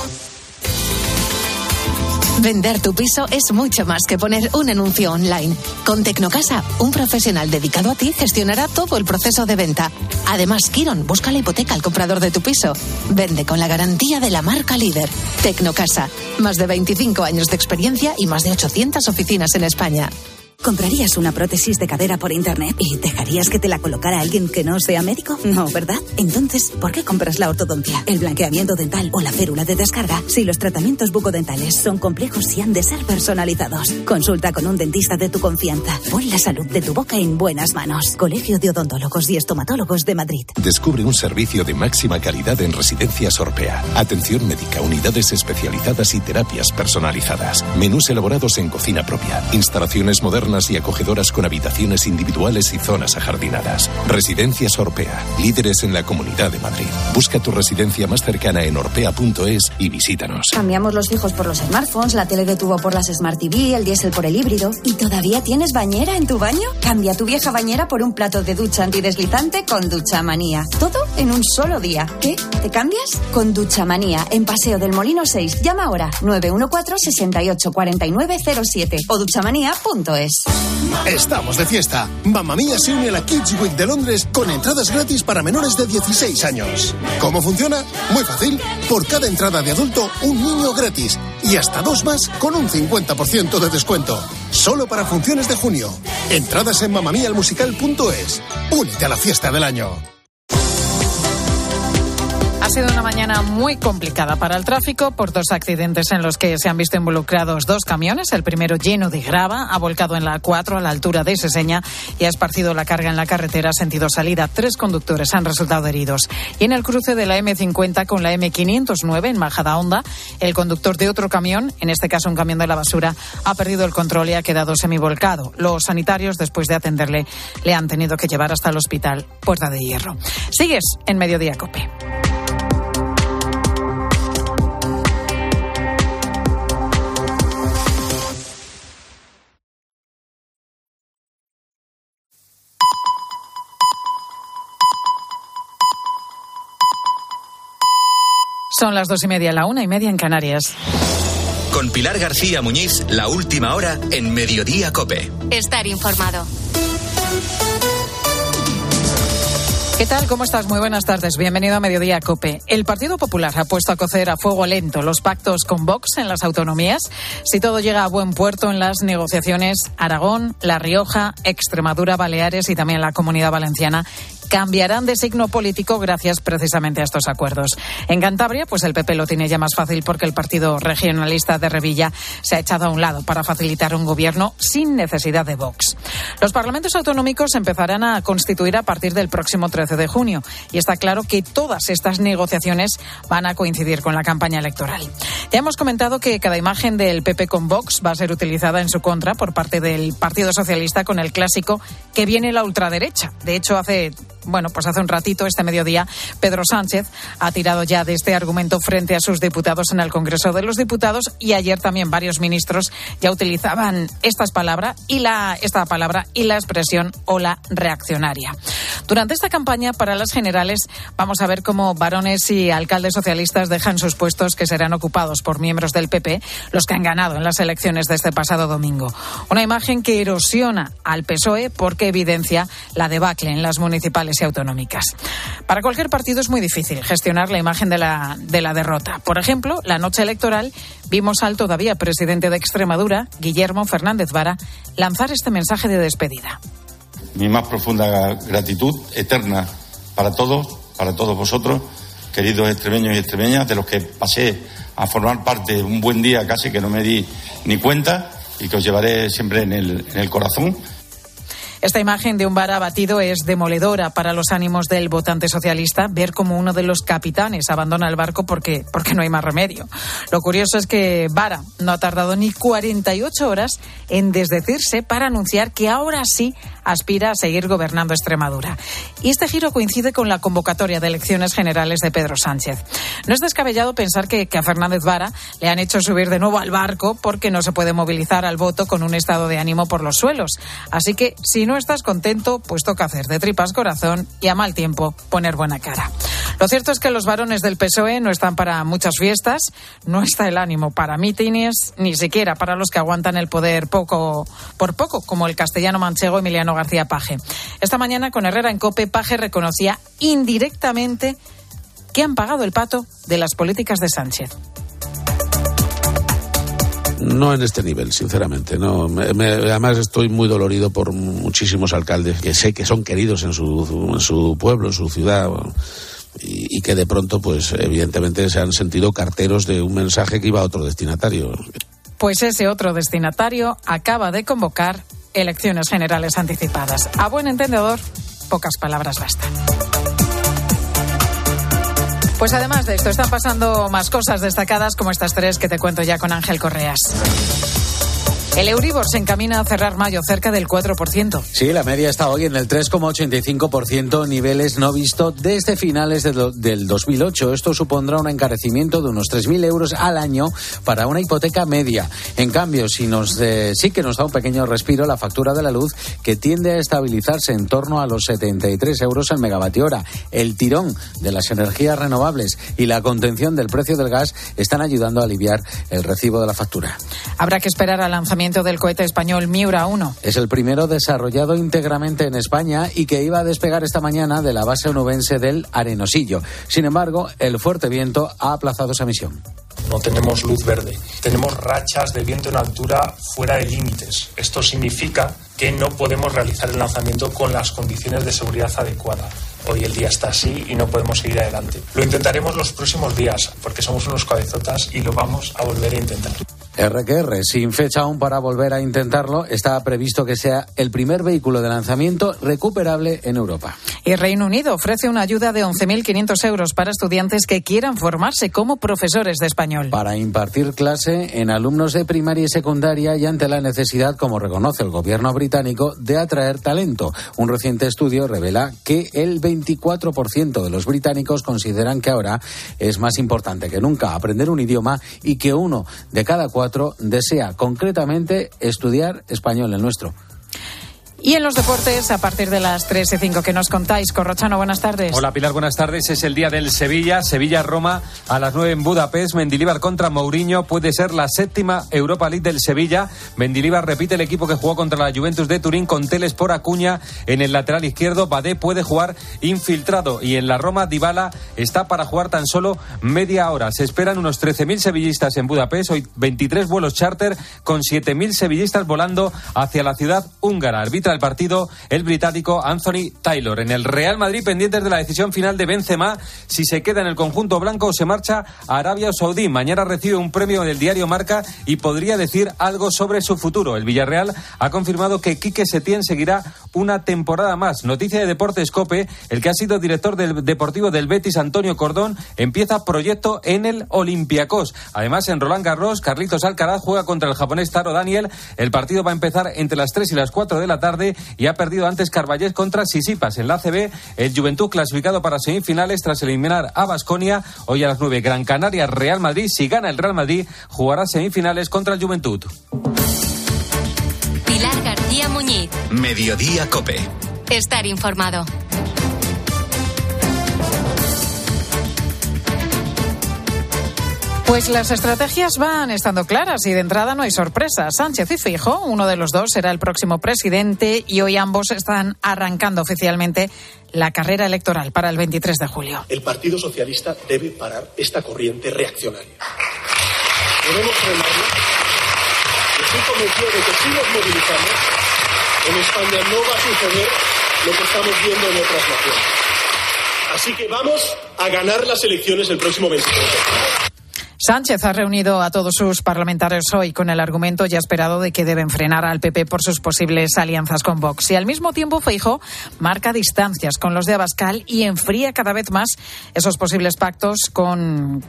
Vender tu piso es mucho más que poner un anuncio online. Con Tecnocasa, un profesional dedicado a ti gestionará todo el proceso de venta. Además, Kiron busca la hipoteca al comprador de tu piso. Vende con la garantía de la marca líder. Tecnocasa, más de 25 años de experiencia y más de 800 oficinas en España. ¿Comprarías una prótesis de cadera por internet y dejarías que te la colocara alguien que no sea médico? No, ¿verdad? Entonces, ¿por qué compras la ortodoncia, el blanqueamiento dental o la férula de descarga si los tratamientos bucodentales son complejos y han de ser personalizados? Consulta con un dentista de tu confianza. Pon la salud de tu boca en buenas manos. Colegio de Odontólogos y Estomatólogos de Madrid. Descubre un servicio de máxima calidad en Residencias Orpea. Atención médica, unidades especializadas y terapias personalizadas. Menús elaborados en cocina propia. Instalaciones modernas y acogedoras con habitaciones individuales y zonas ajardinadas. Residencias Orpea, líderes en la Comunidad de Madrid. Busca tu residencia más cercana en orpea.es y visítanos. Cambiamos los fijos por los smartphones, la tele de tubo por las Smart TV, el diésel por el híbrido. ¿Y todavía tienes bañera en tu baño? Cambia tu vieja bañera por un plato de ducha antideslizante con Duchamanía. Todo en un solo día. ¿Qué? ¿Te cambias? Con Duchamanía, en Paseo del Molino 6. Llama ahora 914 68 49 07 o duchamanía.es. Estamos de fiesta. Mamma Mía se une a la Kids Week de Londres con entradas gratis para menores de 16 años. ¿Cómo funciona? Muy fácil. Por cada entrada de adulto, un niño gratis. Y hasta 2 más con un 50% de descuento. Solo para funciones de junio. Entradas en mamamialmusical.es. Únete a la fiesta del año. sido una mañana muy complicada para el tráfico por dos accidentes en los que se han visto involucrados dos camiones. El primero, lleno de grava, ha volcado en la A4 a la altura de Seseña y ha esparcido la carga en la carretera sentido salida. 3 conductores han resultado heridos. Y en el cruce de la M50 con la M509 en Majadahonda, el conductor de otro camión, en este caso un camión de la basura, ha perdido el control y ha quedado semivolcado. Los sanitarios, después de atenderle, le han tenido que llevar hasta el hospital Puerta de Hierro. Sigues en Mediodía COPE. Son las 2:30, la 1:30 en Canarias. Con Pilar García Muñiz, la última hora en Mediodía COPE. Estar informado. ¿Qué tal? ¿Cómo estás? Muy buenas tardes. Bienvenido a Mediodía COPE. El Partido Popular ha puesto a cocer a fuego lento los pactos con Vox en las autonomías. Si todo llega a buen puerto en las negociaciones, Aragón, La Rioja, Extremadura, Baleares y también la Comunidad Valenciana cambiarán de signo político gracias precisamente a estos acuerdos. En Cantabria, pues el PP lo tiene ya más fácil porque el partido regionalista de Revilla se ha echado a un lado para facilitar un gobierno sin necesidad de Vox. Los parlamentos autonómicos empezarán a constituir a partir del próximo 13 de junio y está claro que todas estas negociaciones van a coincidir con la campaña electoral. Ya hemos comentado que cada imagen del PP con Vox va a ser utilizada en su contra por parte del Partido Socialista con el clásico que viene la ultraderecha. De hecho, hace un ratito, este mediodía, Pedro Sánchez ha tirado ya de este argumento frente a sus diputados en el Congreso de los Diputados y ayer también varios ministros ya utilizaban esta palabra y la expresión ola reaccionaria. Durante esta campaña para las generales vamos a ver cómo varones y alcaldes socialistas dejan sus puestos que serán ocupados por miembros del PP, los que han ganado en las elecciones de este pasado domingo. Una imagen que erosiona al PSOE porque evidencia la debacle en las municipales y autonómicas. Para cualquier partido es muy difícil gestionar la imagen de la derrota. Por ejemplo, la noche electoral vimos al todavía presidente de Extremadura, Guillermo Fernández Vara, lanzar este mensaje de despedida. Mi más profunda gratitud eterna para todos vosotros, queridos extremeños y extremeñas, de los que pasé a formar parte un buen día casi que no me di ni cuenta y que os llevaré siempre en el corazón. Esta imagen de un Vara abatido es demoledora para los ánimos del votante socialista, ver cómo uno de los capitanes abandona el barco porque no hay más remedio. Lo curioso es que Vara no ha tardado ni 48 horas en desdecirse para anunciar que ahora sí aspira a seguir gobernando Extremadura. Y este giro coincide con la convocatoria de elecciones generales de Pedro Sánchez. No es descabellado pensar que a Fernández Vara le han hecho subir de nuevo al barco porque no se puede movilizar al voto con un estado de ánimo por los suelos. Así que si no estás contento, pues toca hacer de tripas corazón y a mal tiempo poner buena cara. Lo cierto es que los varones del PSOE no están para muchas fiestas, no está el ánimo para mítines, ni siquiera para los que aguantan el poder poco por poco, como el castellano manchego Emiliano García Paje. Esta mañana con Herrera en COPE, Paje reconocía indirectamente que han pagado el pato de las políticas de Sánchez. No en este nivel, sinceramente. No. Además estoy muy dolorido por muchísimos alcaldes que sé que son queridos en su pueblo, en su ciudad, y que de pronto, pues evidentemente se han sentido carteros de un mensaje que iba a otro destinatario. Pues ese otro destinatario acaba de convocar elecciones generales anticipadas. A buen entendedor, pocas palabras bastan. Pues además de esto, están pasando más cosas destacadas como estas 3 que te cuento ya con Ángel Correas. El Euribor se encamina a cerrar mayo cerca del 4%. Sí, la media está hoy en el 3,85%, niveles no visto desde finales del 2008. Esto supondrá un encarecimiento de unos 3.000 euros al año para una hipoteca media. En cambio, sí que nos da un pequeño respiro la factura de la luz, que tiende a estabilizarse en torno a los 73 euros el megavatio hora. El tirón de las energías renovables y la contención del precio del gas están ayudando a aliviar el recibo de la factura. Habrá que esperar al lanzamiento del cohete español Miura 1. Es el primero desarrollado íntegramente en España y que iba a despegar esta mañana de la base onubense del Arenosillo. Sin embargo, el fuerte viento ha aplazado esa misión. No tenemos luz verde. Tenemos rachas de viento en altura fuera de límites. Esto significa que no podemos realizar el lanzamiento con las condiciones de seguridad adecuadas. Hoy el día está así y no podemos seguir adelante. Lo intentaremos los próximos días, porque somos unos cabezotas y lo vamos a volver a intentar. RQR, sin fecha aún para volver a intentarlo, está previsto que sea el primer vehículo de lanzamiento recuperable en Europa. Y Reino Unido ofrece una ayuda de 11.500 euros para estudiantes que quieran formarse como profesores de español. Para impartir clase en alumnos de primaria y secundaria y ante la necesidad, como reconoce el gobierno británico, de atraer talento. Un reciente estudio revela que el 24% de los británicos consideran que ahora es más importante que nunca aprender un idioma y que 1 de cada 4 desea concretamente estudiar español, el nuestro. Y en los deportes, a partir de las 3:05, ¿qué nos contáis? Corrochano, buenas tardes. Hola Pilar, buenas tardes. Es el día del Sevilla-Roma a las 9 en Budapest. Mendilibar contra Mourinho. Puede ser la 7ª Europa League del Sevilla. Mendilibar repite el equipo que jugó contra la Juventus de Turín con Teles por Acuña en el lateral izquierdo. Badé puede jugar infiltrado. Y en la Roma, Dybala está para jugar tan solo media hora. Se esperan unos 13.000 sevillistas en Budapest. Hoy 23 vuelos charter con 7.000 sevillistas volando hacia la ciudad húngara. Arbitra el partido el británico Anthony Taylor. En el Real Madrid, pendientes de la decisión final de Benzema, si se queda en el conjunto blanco o se marcha a Arabia Saudí. Mañana recibe un premio del diario Marca y podría decir algo sobre su futuro. El Villarreal ha confirmado que Quique Setién seguirá una temporada más. Noticia de Deportes COPE, el que ha sido director del deportivo del Betis, Antonio Cordón, empieza proyecto en el Olympiacos. Además, en Roland Garros, Carlitos Alcaraz juega contra el japonés Taro Daniel. El partido va a empezar entre las 3 y las 4 de la tarde y ha perdido antes Carballés contra Sisipas. En la ACB, el Juventud clasificado para semifinales tras eliminar a Baskonia. Hoy a las 9, Gran Canaria, Real Madrid. Si gana el Real Madrid, jugará semifinales contra el Juventud. Pilar García Muñiz. Mediodía COPE. Estar informado. Pues las estrategias van estando claras y de entrada no hay sorpresa. Sánchez y Feijóo, uno de los dos será el próximo presidente y hoy ambos están arrancando oficialmente la carrera electoral para el 23 de julio. El Partido Socialista debe parar esta corriente reaccionaria. Debemos frenarla. Estoy convencido de que si nos movilizamos, en España no va a suceder lo que estamos viendo en otras naciones. Así que vamos a ganar las elecciones el próximo 23 de julio. Sánchez ha reunido a todos sus parlamentarios hoy con el argumento ya esperado de que deben frenar al PP por sus posibles alianzas con Vox. Y al mismo tiempo Feijóo marca distancias con los de Abascal y enfría cada vez más esos posibles pactos con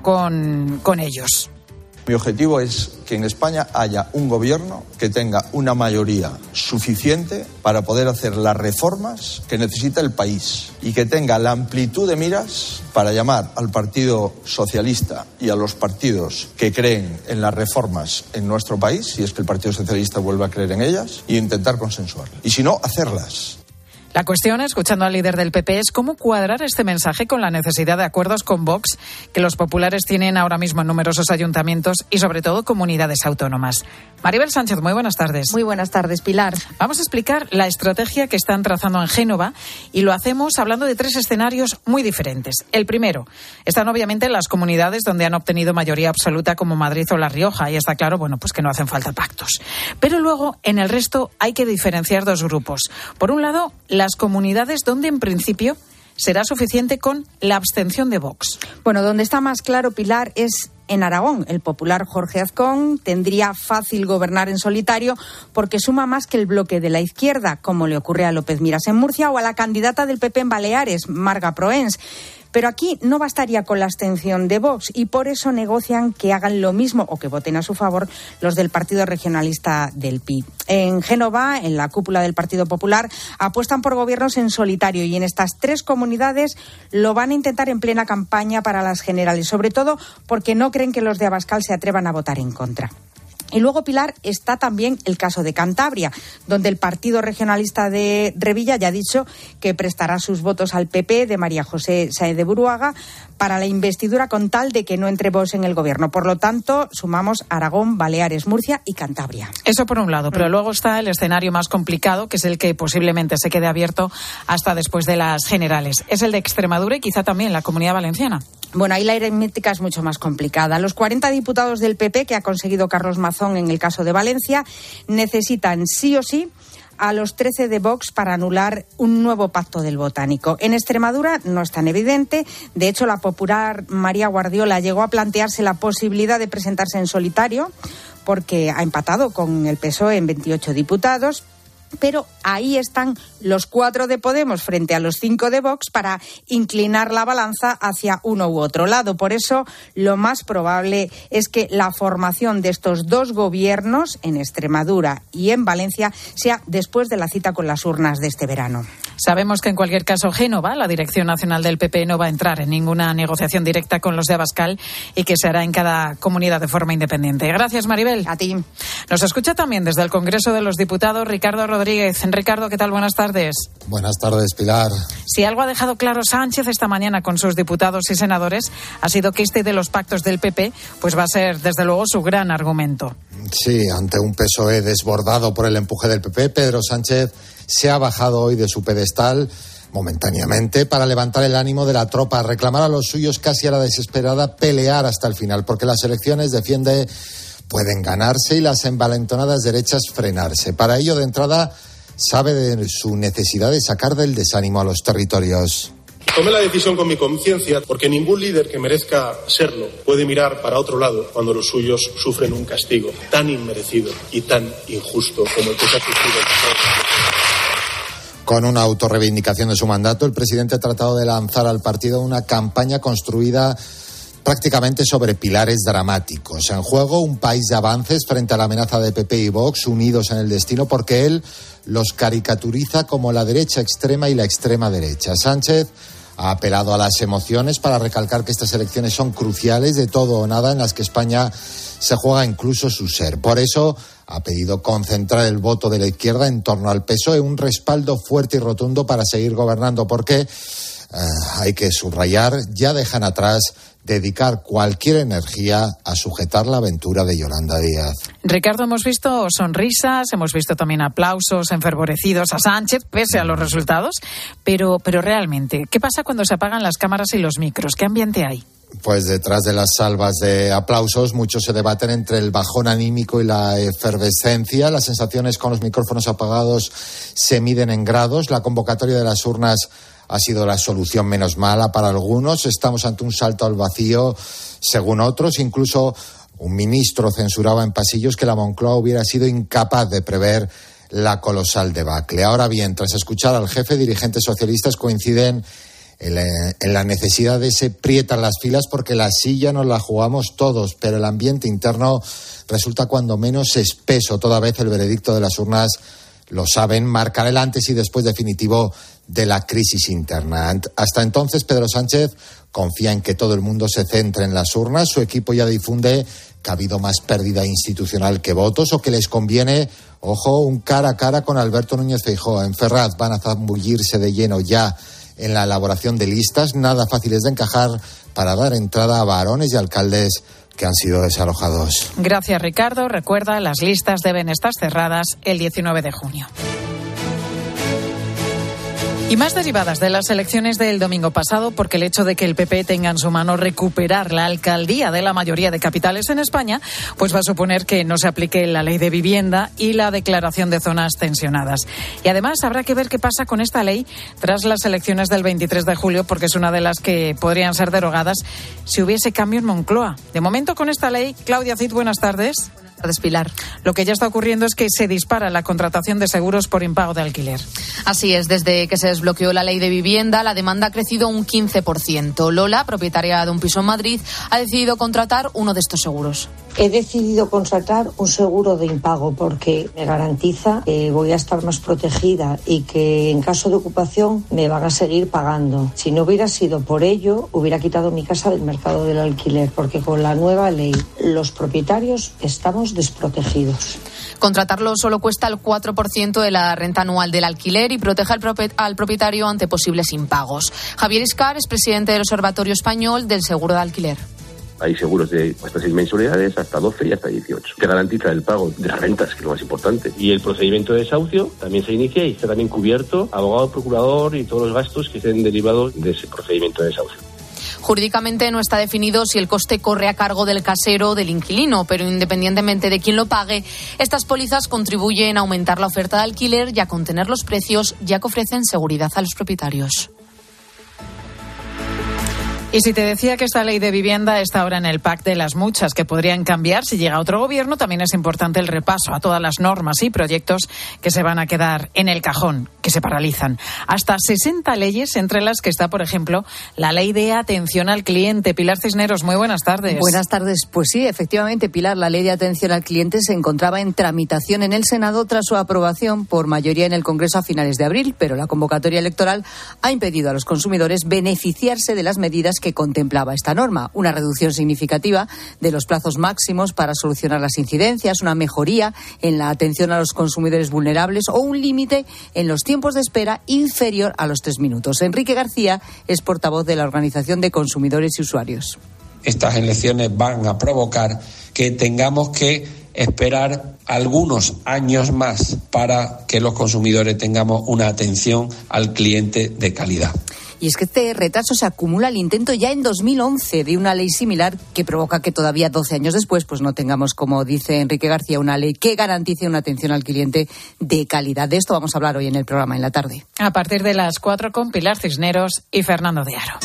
ellos. Mi objetivo es que en España haya un gobierno que tenga una mayoría suficiente para poder hacer las reformas que necesita el país y que tenga la amplitud de miras para llamar al Partido Socialista y a los partidos que creen en las reformas en nuestro país, si es que el Partido Socialista vuelve a creer en ellas, e intentar consensuarlas. Y si no, hacerlas. La cuestión, escuchando al líder del PP, es cómo cuadrar este mensaje con la necesidad de acuerdos con Vox que los populares tienen ahora mismo en numerosos ayuntamientos y sobre todo comunidades autónomas. Maribel Sánchez, muy buenas tardes. Muy buenas tardes, Pilar. Vamos a explicar la estrategia que están trazando en Génova y lo hacemos hablando de 3 escenarios muy diferentes. El primero, están obviamente las comunidades donde han obtenido mayoría absoluta como Madrid o La Rioja y está claro, pues que no hacen falta pactos. Pero luego, en el resto, hay que diferenciar 2 grupos. Por un lado, las comunidades donde en principio será suficiente con la abstención de Vox. Bueno, donde está más claro, Pilar, es en Aragón. El popular Jorge Azcón tendría fácil gobernar en solitario porque suma más que el bloque de la izquierda, como le ocurre a López Miras en Murcia o a la candidata del PP en Baleares, Marga Proens. Pero aquí no bastaría con la abstención de Vox y por eso negocian que hagan lo mismo o que voten a su favor los del Partido Regionalista del PI. En Génova, en la cúpula del Partido Popular, apuestan por gobiernos en solitario y en estas 3 comunidades lo van a intentar en plena campaña para las generales, sobre todo porque no creen que los de Abascal se atrevan a votar en contra. Y luego, Pilar, está también el caso de Cantabria, donde el Partido Regionalista de Revilla ya ha dicho que prestará sus votos al PP de María José Sáenz de Buruaga para la investidura con tal de que no entre Vox en el gobierno. Por lo tanto, sumamos Aragón, Baleares, Murcia y Cantabria. Eso por un lado, pero luego está el escenario más complicado, que es el que posiblemente se quede abierto hasta después de las generales. Es el de Extremadura y quizá también la Comunidad Valenciana. Bueno, ahí la aritmética es mucho más complicada. Los 40 diputados del PP que ha conseguido Carlos Mazón en el caso de Valencia necesitan sí o sí a los 13 de Vox para anular un nuevo pacto del Botánico. En Extremadura no es tan evidente. De hecho, la popular María Guardiola llegó a plantearse la posibilidad de presentarse en solitario porque ha empatado con el PSOE en 28 diputados. Pero ahí están los 4 de Podemos frente a los 5 de Vox para inclinar la balanza hacia uno u otro lado. Por eso, lo más probable es que la formación de estos 2 gobiernos, en Extremadura y en Valencia, sea después de la cita con las urnas de este verano. Sabemos que en cualquier caso Génova, la dirección nacional del PP, no va a entrar en ninguna negociación directa con los de Abascal y que se hará en cada comunidad de forma independiente. Gracias, Maribel. A ti. Nos escucha también desde el Congreso de los Diputados Ricardo Rodríguez. Ricardo, ¿qué tal? Buenas tardes. Buenas tardes, Pilar. Si algo ha dejado claro Sánchez esta mañana con sus diputados y senadores ha sido que este de los pactos del PP pues va a ser desde luego su gran argumento. Sí, ante un PSOE desbordado por el empuje del PP, Pedro Sánchez se ha bajado hoy de su pedestal momentáneamente para levantar el ánimo de la tropa, reclamar a los suyos casi a la desesperada, pelear hasta el final, porque las elecciones, defiende, pueden ganarse y las envalentonadas derechas frenarse. Para ello, de entrada, sabe de su necesidad de sacar del desánimo a los territorios. Tomé la decisión con mi conciencia porque ningún líder que merezca serlo puede mirar para otro lado cuando los suyos sufren un castigo tan inmerecido y tan injusto como el que se ha sufrido el pasado. Con una autorreivindicación de su mandato, el presidente ha tratado de lanzar al partido una campaña construida prácticamente sobre pilares dramáticos. En juego, un país de avances frente a la amenaza de PP y Vox, unidos en el destino, porque él los caricaturiza como la derecha extrema y la extrema derecha. Sánchez ha apelado a las emociones para recalcar que estas elecciones son cruciales, de todo o nada, en las que España se juega incluso su ser. Por eso ha pedido concentrar el voto de la izquierda en torno al PSOE, un respaldo fuerte y rotundo para seguir gobernando, porque hay que subrayar, ya dejan atrás dedicar cualquier energía a sujetar la aventura de Yolanda Díaz. Ricardo, hemos visto sonrisas, hemos visto también aplausos enfervorecidos a Sánchez, pese a los resultados, pero realmente, ¿qué pasa cuando se apagan las cámaras y los micros? ¿Qué ambiente hay? Pues detrás de las salvas de aplausos, muchos se debaten entre el bajón anímico y la efervescencia. Las sensaciones con los micrófonos apagados se miden en grados. La convocatoria de las urnas ha sido la solución menos mala para algunos. Estamos ante un salto al vacío, según otros. Incluso un ministro censuraba en pasillos que la Moncloa hubiera sido incapaz de prever la colosal debacle. Ahora bien, tras escuchar al jefe, dirigentes socialistas coinciden en la necesidad de se prietan las filas porque la silla nos la jugamos todos, pero el ambiente interno resulta cuando menos espeso. Toda vez el veredicto de las urnas, lo saben, marcará el antes y después definitivo de la crisis interna. Hasta entonces, Pedro Sánchez confía en que todo el mundo se centre en las urnas. Su equipo ya difunde que ha habido más pérdida institucional que votos o que les conviene, ojo, un cara a cara con Alberto Núñez Feijóo. En Ferraz van a zambullirse de lleno ya en la elaboración de listas, nada fáciles de encajar para dar entrada a varones y alcaldes que han sido desalojados. Gracias, Ricardo. Recuerda, las listas deben estar cerradas el 19 de junio. Y más derivadas de las elecciones del domingo pasado, porque el hecho de que el PP tenga en su mano recuperar la alcaldía de la mayoría de capitales en España, pues va a suponer que no se aplique la ley de vivienda y la declaración de zonas tensionadas. Y además habrá que ver qué pasa con esta ley tras las elecciones del 23 de julio, porque es una de las que podrían ser derogadas si hubiese cambio en Moncloa. De momento, con esta ley, Claudia Cid, buenas tardes. Pilar. Lo que ya está ocurriendo es que se dispara la contratación de seguros por impago de alquiler. Así es, desde que se desbloqueó la ley de vivienda, la demanda ha crecido un 15%. Lola, propietaria de un piso en Madrid, ha decidido contratar uno de estos seguros. He decidido contratar un seguro de impago porque me garantiza que voy a estar más protegida y que en caso de ocupación me van a seguir pagando. Si no hubiera sido por ello, hubiera quitado mi casa del mercado del alquiler, porque con la nueva ley los propietarios estamos desprotegidos. Contratarlo solo cuesta el 4% de la renta anual del alquiler y protege al propietario ante posibles impagos. Javier Iscar es presidente del Observatorio Español del Seguro de Alquiler. Hay seguros de hasta 6 mensualidades, hasta 12 y hasta 18. Que garantiza el pago de las rentas, que es lo más importante. Y el procedimiento de desahucio también se inicia y está también cubierto abogado, procurador y todos los gastos que estén derivados de ese procedimiento de desahucio. Jurídicamente no está definido si el coste corre a cargo del casero o del inquilino, pero independientemente de quién lo pague, estas pólizas contribuyen a aumentar la oferta de alquiler y a contener los precios, ya que ofrecen seguridad a los propietarios. Y si te decía que esta ley de vivienda está ahora en el pack de las muchas que podrían cambiar si llega otro gobierno, también es importante el repaso a todas las normas y proyectos que se van a quedar en el cajón, que se paralizan. Hasta 60 leyes, entre las que está, por ejemplo, la ley de atención al cliente. Pilar Cisneros, muy buenas tardes. Buenas tardes. Pues sí, efectivamente, Pilar, la ley de atención al cliente se encontraba en tramitación en el Senado tras su aprobación por mayoría en el Congreso a finales de abril, pero la convocatoria electoral ha impedido a los consumidores beneficiarse de las medidas que contemplaba esta norma. Una reducción significativa de los plazos máximos para solucionar las incidencias, una mejoría en la atención a los consumidores vulnerables o un límite en los tiempos de espera inferior a los 3 minutos. Enrique García es portavoz de la Organización de Consumidores y Usuarios. Estas elecciones van a provocar que tengamos que esperar algunos años más para que los consumidores tengamos una atención al cliente de calidad. Y es que este retraso se acumula al intento ya en 2011 de una ley similar que provoca que todavía 12 años después pues no tengamos, como dice Enrique García, una ley que garantice una atención al cliente de calidad. De esto vamos a hablar hoy en el programa en la tarde. A partir de las 4 con Pilar Cisneros y Fernando de Aro.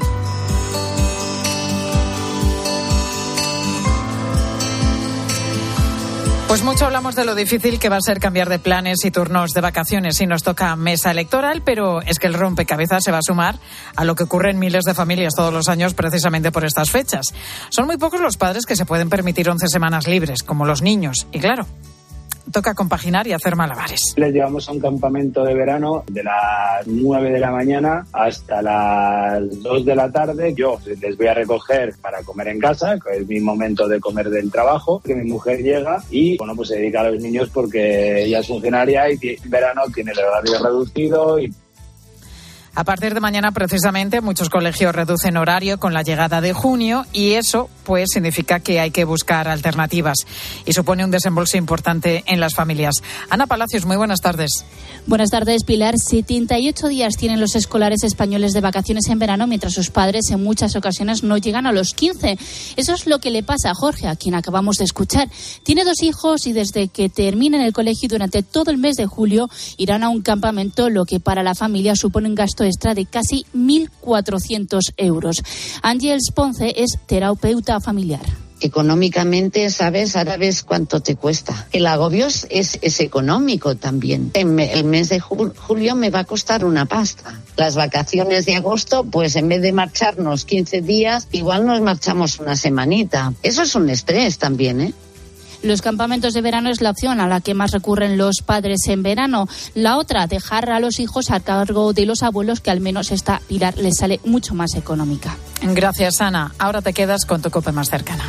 Pues mucho hablamos de lo difícil que va a ser cambiar de planes y turnos de vacaciones si nos toca mesa electoral, pero es que el rompecabezas se va a sumar a lo que ocurre en miles de familias todos los años precisamente por estas fechas. Son muy pocos los padres que se pueden permitir 11 semanas libres, como los niños, y claro, toca compaginar y hacer malabares. Les llevamos a un campamento de verano de las 9 de la mañana hasta las 2 de la tarde. Yo les voy a recoger para comer en casa, que es mi momento de comer del trabajo, que mi mujer llega y bueno, pues se dedica a los niños porque ella es funcionaria y en verano tiene el horario reducido y a partir de mañana, precisamente, muchos colegios reducen horario con la llegada de junio y eso, pues, significa que hay que buscar alternativas y supone un desembolso importante en las familias. Ana Palacios, muy buenas tardes. Buenas tardes, Pilar. 78 días tienen los escolares españoles de vacaciones en verano, mientras sus padres en muchas ocasiones no llegan a los 15. Eso es lo que le pasa a Jorge, a quien acabamos de escuchar. Tiene 2 hijos y desde que terminen el colegio durante todo el mes de julio irán a un campamento, lo que para la familia supone un gasto extra de casi 1.400 euros. Ángeles Ponce es terapeuta familiar. Económicamente, ¿sabes? Ahora ves cuánto te cuesta. El agobio es económico también. El mes de julio me va a costar una pasta. Las vacaciones de agosto, pues en vez de marcharnos 15 días, igual nos marchamos una semanita. Eso es un estrés también, ¿eh? Los campamentos de verano es la opción a la que más recurren los padres en verano. La otra, dejar a los hijos a cargo de los abuelos, que al menos esta, Pilar, les sale mucho más económica. Gracias, Ana. Ahora te quedas con tu COPE más cercana.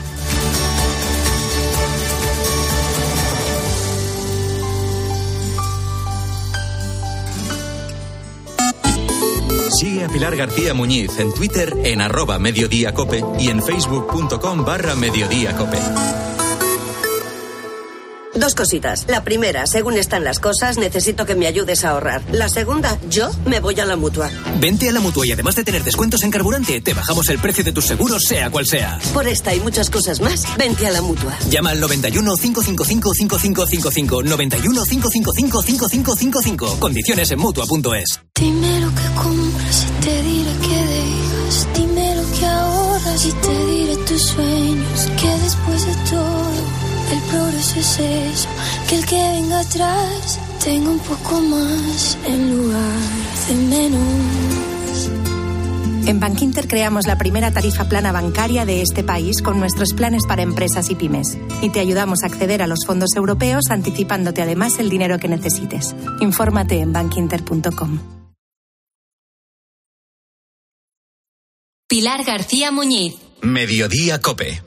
Sigue a Pilar García Muñiz en Twitter en @mediodíacope y en facebook.com/mediodíacope. 2 cositas. La primera, según están las cosas, necesito que me ayudes a ahorrar. La segunda, yo me voy a la Mutua. Vente a la Mutua y además de tener descuentos en carburante, te bajamos el precio de tus seguros, sea cual sea. Por esta y muchas cosas más, vente a la Mutua. Llama al 91 555 5555. 91 555 5555. Condiciones en Mutua.es. Dime lo que compras y te diré que dejas. Dime lo que ahorras y te diré tus sueños. Que después de todo el progreso es eso, que el que venga atrás tenga un poco más en lugar de menos. En Bankinter creamos la primera tarifa plana bancaria de este país con nuestros planes para empresas y pymes. Y te ayudamos a acceder a los fondos europeos anticipándote además el dinero que necesites. Infórmate en bankinter.com. Pilar García Muñiz. Mediodía Cope.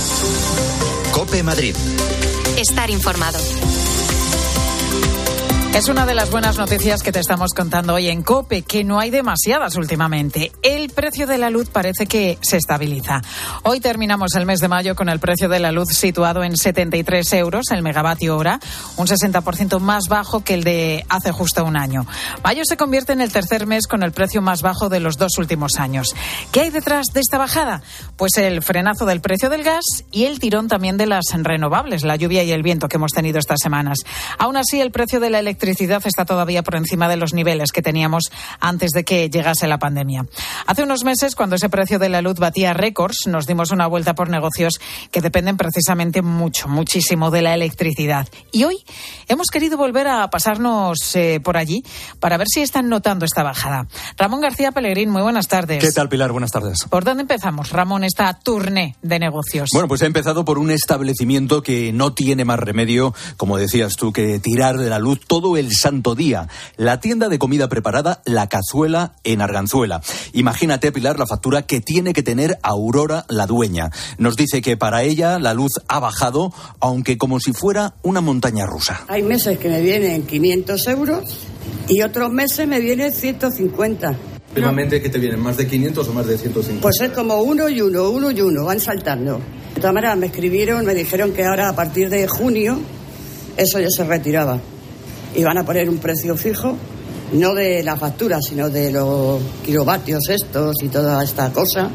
Cope Madrid. Estar informado. Es una de las buenas noticias que te estamos contando hoy en COPE, que no hay demasiadas últimamente. El precio de la luz parece que se estabiliza. Hoy terminamos el mes de mayo con el precio de la luz situado en 73 euros el megavatio hora, un 60% más bajo que el de hace justo un año. Mayo se convierte en el tercer mes con el precio más bajo de los 2 últimos años. ¿Qué hay detrás de esta bajada? Pues el frenazo del precio del gas y el tirón también de las renovables, la lluvia y el viento que hemos tenido estas semanas. Aún así, el precio de la electricidad está todavía por encima de los niveles que teníamos antes de que llegase la pandemia. Hace unos meses, cuando ese precio de la luz batía récords, nos dimos una vuelta por negocios que dependen precisamente muchísimo de la electricidad. Y hoy hemos querido volver a pasarnos por allí para ver si están notando esta bajada. Ramón García Pellegrín, muy buenas tardes. ¿Qué tal, Pilar? Buenas tardes. ¿Por dónde empezamos, Ramón, esta tournée de negocios? Bueno, pues he empezado por un establecimiento que no tiene más remedio, como decías tú, que tirar de la luz todo el santo día. La tienda de comida preparada La Cazuela en Arganzuela. Imagínate, Pilar, la factura que tiene que tener Aurora, la dueña. Nos dice que para ella la luz ha bajado, aunque como si fuera una montaña rusa. Hay meses que me vienen 500 euros y otros meses me vienen 150. Últimamente, ¿qué te vienen? ¿Más de 500 o más de 150? Pues es como uno y uno, van saltando. De todas maneras, me escribieron, me dijeron que ahora a partir de junio eso ya se retiraba. Y van a poner un precio fijo, no de la factura, sino de los kilovatios estos y toda esta cosa.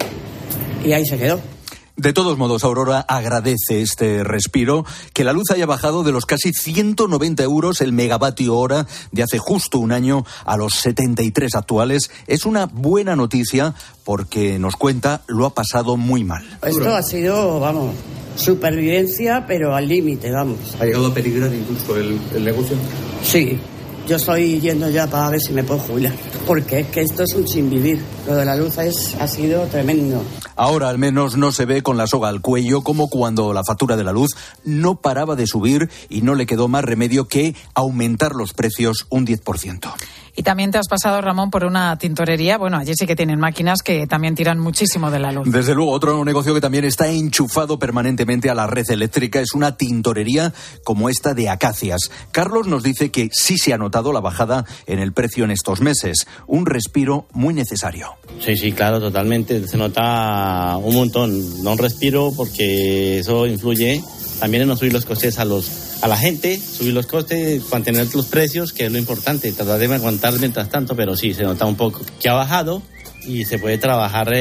Y ahí se quedó. De todos modos, Aurora agradece este respiro, que la luz haya bajado de los casi 190 euros el megavatio hora de hace justo un año a los 73 actuales. Es una buena noticia porque, nos cuenta, lo ha pasado muy mal. Esto ha sido, supervivencia, pero al límite, vamos. ¿Ha llegado a peligrar incluso el negocio? Sí, yo estoy yendo ya para ver si me puedo jubilar, porque es que esto es un sinvivir. Lo de la luz ha sido tremendo. Ahora al menos no se ve con la soga al cuello como cuando la factura de la luz no paraba de subir y no le quedó más remedio que aumentar los precios un 10%. Y también te has pasado, Ramón, por una tintorería. Bueno, allí sí que tienen máquinas que también tiran muchísimo de la luz. Desde luego, otro negocio que también está enchufado permanentemente a la red eléctrica es una tintorería como esta de Acacias. Carlos nos dice que sí se ha notado la bajada en el precio en estos meses. Un respiro muy necesario. Sí, claro, totalmente. Se nota un montón. No un respiro porque eso influye también en no subir los costes a la gente, subir los costes, mantener los precios, que es lo importante, tratar de aguantar mientras tanto, pero sí, se nota un poco que ha bajado y se puede trabajar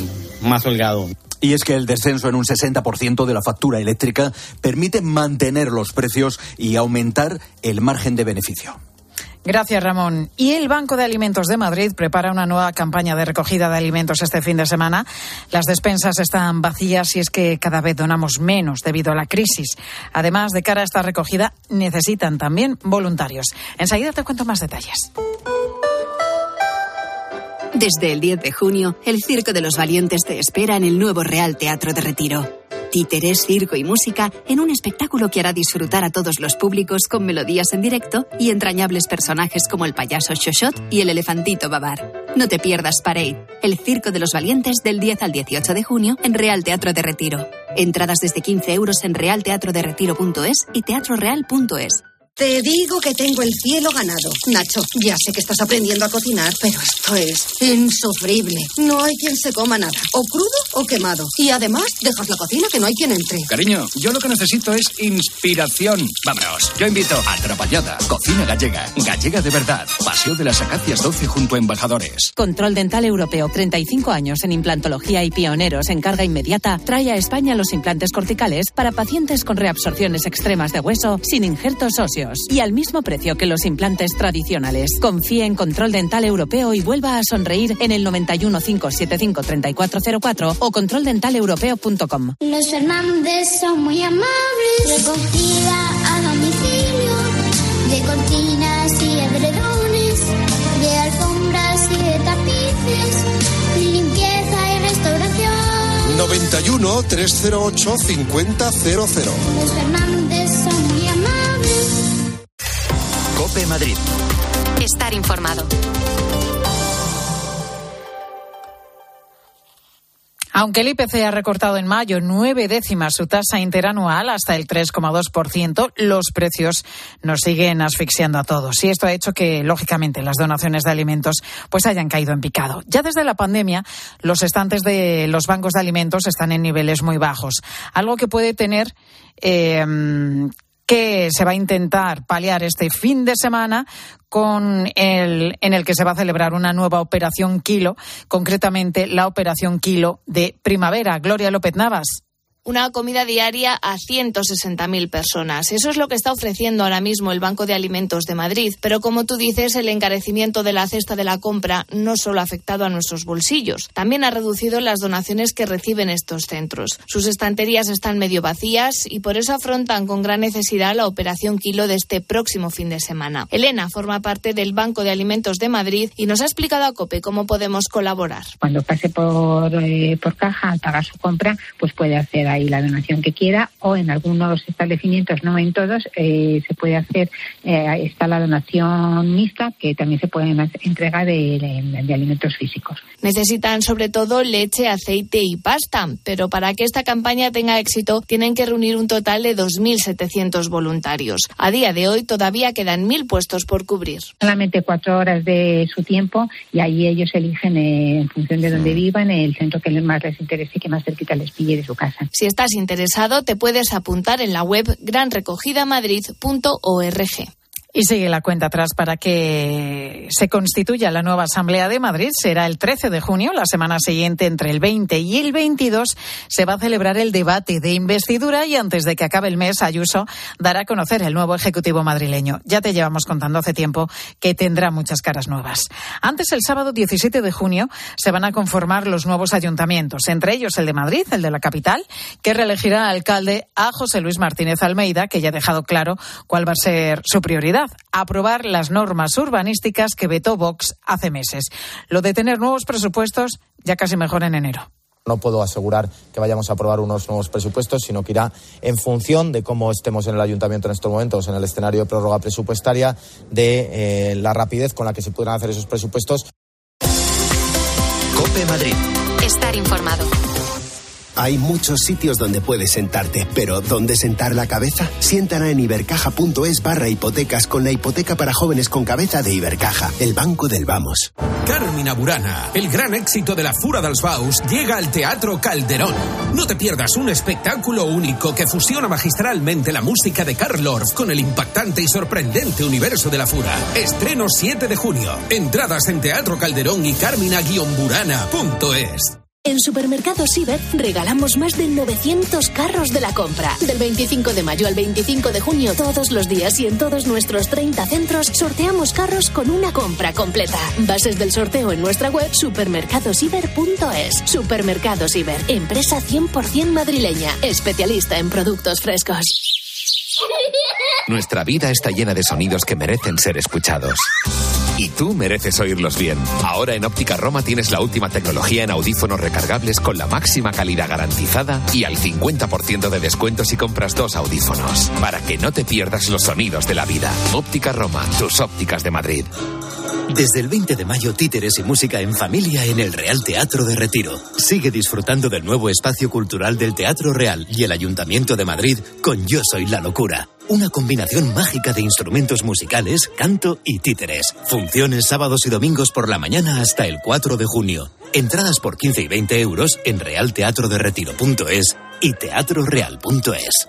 más holgado. Y es que el descenso en un 60% de la factura eléctrica permite mantener los precios y aumentar el margen de beneficio. Gracias, Ramón. Y el Banco de Alimentos de Madrid prepara una nueva campaña de recogida de alimentos este fin de semana. Las despensas están vacías y es que cada vez donamos menos debido a la crisis. Además, de cara a esta recogida, necesitan también voluntarios. Enseguida te cuento más detalles. Desde el 10 de junio, el Circo de los Valientes te espera en el nuevo Real Teatro de Retiro. Títeres, circo y música en un espectáculo que hará disfrutar a todos los públicos con melodías en directo y entrañables personajes como el payaso Xoxot y el elefantito Babar. No te pierdas Parade, el Circo de los Valientes del 10 al 18 de junio en Real Teatro de Retiro. Entradas desde 15 euros en realteatroderetiro.es y teatroreal.es. Te digo que tengo el cielo ganado. Nacho, ya sé que estás aprendiendo a cocinar, pero esto es insufrible. No hay quien se coma nada, o crudo o quemado. Y además, dejas la cocina que no hay quien entre. Cariño, yo lo que necesito es inspiración. Vámonos, yo invito a Atrapallada, cocina gallega. Gallega de verdad. Paseo de las Acacias 12 junto a Embajadores. Control Dental Europeo, 35 años en implantología y pioneros en carga inmediata, trae a España los implantes corticales para pacientes con reabsorciones extremas de hueso sin injertos óseos. Y al mismo precio que los implantes tradicionales. Confíe en Control Dental Europeo y vuelva a sonreír en el 91 575 3404 o controldentaleuropeo.com. Los Fernández son muy amables. Recogida a domicilio de cortinas y edredones, de alfombras y de tapices, limpieza y restauración. 91 308 5000. Los Fernández son muy amables. COPE Madrid. Estar informado. Aunque el IPC ha recortado en mayo 9 décimas su tasa interanual hasta el 3,2%, los precios nos siguen asfixiando a todos. Y esto ha hecho que, lógicamente, las donaciones de alimentos pues hayan caído en picado. Ya desde la pandemia, los estantes de los bancos de alimentos están en niveles muy bajos. Algo que puede tener que se va a intentar paliar este fin de semana en el que se va a celebrar una nueva Operación Kilo, concretamente la Operación Kilo de primavera. Gloria López Navas. Una comida diaria a 160.000 personas. Eso es lo que está ofreciendo ahora mismo el Banco de Alimentos de Madrid. Pero como tú dices, el encarecimiento de la cesta de la compra no solo ha afectado a nuestros bolsillos, también ha reducido las donaciones que reciben estos centros. Sus estanterías están medio vacías y por eso afrontan con gran necesidad la Operación Kilo de este próximo fin de semana. Elena forma parte del Banco de Alimentos de Madrid y nos ha explicado a COPE cómo podemos colaborar. Cuando pase por caja, paga su compra, pues puede hacer ahí la donación que quiera, o en algunos establecimientos, no en todos, se puede hacer, está la donación mixta, que también se puede entregar de alimentos físicos. Necesitan sobre todo leche, aceite y pasta, pero para que esta campaña tenga éxito tienen que reunir un total de 2.700 voluntarios. A día de hoy todavía quedan 1.000 puestos por cubrir. Solamente 4 horas de su tiempo y ahí ellos eligen en función de dónde vivan el centro que más les interese y que más cerquita les pille de su casa. Si estás interesado, te puedes apuntar en la web granrecogidamadrid.org. Y sigue la cuenta atrás para que se constituya la nueva Asamblea de Madrid. Será el 13 de junio, la semana siguiente, entre el 20 y el 22, se va a celebrar el debate de investidura y antes de que acabe el mes, Ayuso dará a conocer el nuevo Ejecutivo madrileño. Ya te llevamos contando hace tiempo que tendrá muchas caras nuevas. Antes, el sábado 17 de junio, se van a conformar los nuevos ayuntamientos, entre ellos el de Madrid, el de la capital, que reelegirá al alcalde a José Luis Martínez Almeida, que ya ha dejado claro cuál va a ser su prioridad: aprobar las normas urbanísticas que vetó Vox hace meses. Lo de tener nuevos presupuestos ya casi mejor en enero. No puedo asegurar que vayamos a aprobar unos nuevos presupuestos, sino que irá en función de cómo estemos en el ayuntamiento en estos momentos, en el escenario de prórroga presupuestaria, de la rapidez con la que se puedan hacer esos presupuestos. COPE Madrid. Estar informado. Hay muchos sitios donde puedes sentarte, pero ¿dónde sentar la cabeza? Siéntala en ibercaja.es/hipotecas con la hipoteca para jóvenes con cabeza de Ibercaja, el banco del vamos. Carmina Burana, el gran éxito de la Fura dels Baus, llega al Teatro Calderón. No te pierdas un espectáculo único que fusiona magistralmente la música de Carl Orff con el impactante y sorprendente universo de la Fura. Estreno 7 de junio. Entradas en Teatro Calderón y carmina-burana.es. En Supermercados Iber regalamos más de 900 carros de la compra. Del 25 de mayo al 25 de junio, todos los días y en todos nuestros 30 centros, sorteamos carros con una compra completa. Bases del sorteo en nuestra web supermercadosiber.es. Supermercados Iber, empresa 100% madrileña, especialista en productos frescos. Nuestra vida está llena de sonidos que merecen ser escuchados. Y tú mereces oírlos bien. Ahora en Óptica Roma tienes la última tecnología en audífonos recargables con la máxima calidad garantizada y al 50% de descuento si compras 2 audífonos. Para que no te pierdas los sonidos de la vida. Óptica Roma, tus ópticas de Madrid. Desde el 20 de mayo, títeres y música en familia en el Real Teatro de Retiro. Sigue disfrutando del nuevo espacio cultural del Teatro Real y el Ayuntamiento de Madrid con Yo Soy la Locura. Una combinación mágica de instrumentos musicales, canto y títeres. Funciones sábados y domingos por la mañana hasta el 4 de junio. Entradas por 15 y 20 euros en realteatroderetiro.es y teatroreal.es.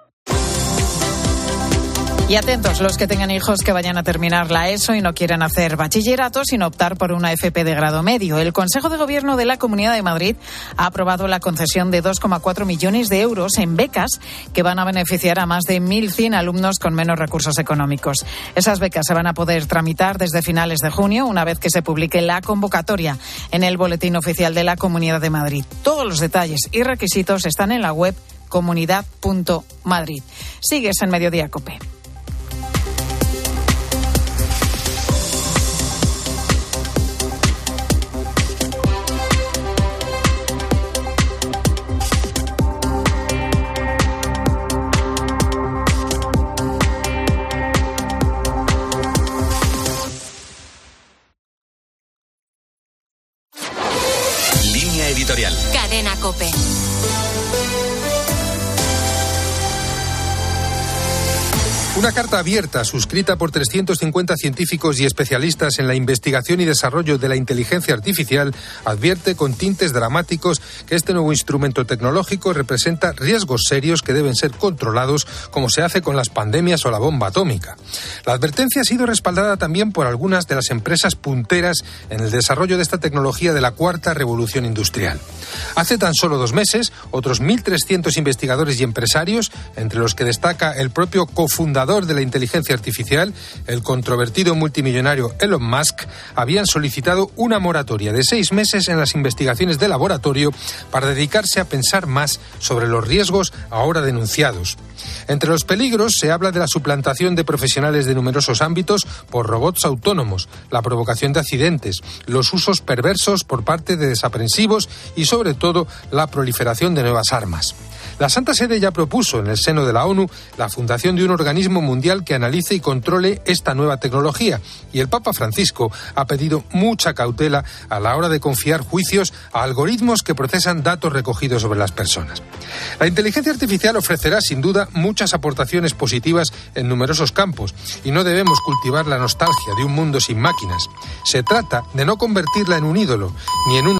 Y atentos los que tengan hijos que vayan a terminar la ESO y no quieran hacer bachillerato, sino optar por una FP de grado medio. El Consejo de Gobierno de la Comunidad de Madrid ha aprobado la concesión de 2,4 millones de euros en becas que van a beneficiar a más de 1.100 alumnos con menos recursos económicos. Esas becas se van a poder tramitar desde finales de junio, una vez que se publique la convocatoria en el Boletín Oficial de la Comunidad de Madrid. Todos los detalles y requisitos están en la web comunidad.madrid. Sigues en Mediodía COPE. editorial. Cadena COPE. Una carta abierta suscrita por 350 científicos y especialistas en la investigación y desarrollo de la inteligencia artificial advierte con tintes dramáticos que este nuevo instrumento tecnológico representa riesgos serios que deben ser controlados, como se hace con las pandemias o la bomba atómica. La advertencia ha sido respaldada también por algunas de las empresas punteras en el desarrollo de esta tecnología de la cuarta revolución industrial. Hace tan solo 2 meses, otros 1.300 investigadores y empresarios, entre los que destaca el propio cofundador de la inteligencia artificial, el controvertido multimillonario Elon Musk, habían solicitado una moratoria de 6 meses en las investigaciones de laboratorio para dedicarse a pensar más sobre los riesgos ahora denunciados. Entre los peligros se habla de la suplantación de profesionales de numerosos ámbitos por robots autónomos, la provocación de accidentes, los usos perversos por parte de desaprensivos y, sobre todo, la proliferación de nuevas armas. La Santa Sede ya propuso en el seno de la ONU la fundación de un organismo mundial que analice y controle esta nueva tecnología, y el Papa Francisco ha pedido mucha cautela a la hora de confiar juicios a algoritmos que procesan datos recogidos sobre las personas. La inteligencia artificial ofrecerá sin duda muchas aportaciones positivas en numerosos campos, y no debemos cultivar la nostalgia de un mundo sin máquinas. Se trata de no convertirla en un ídolo, ni en un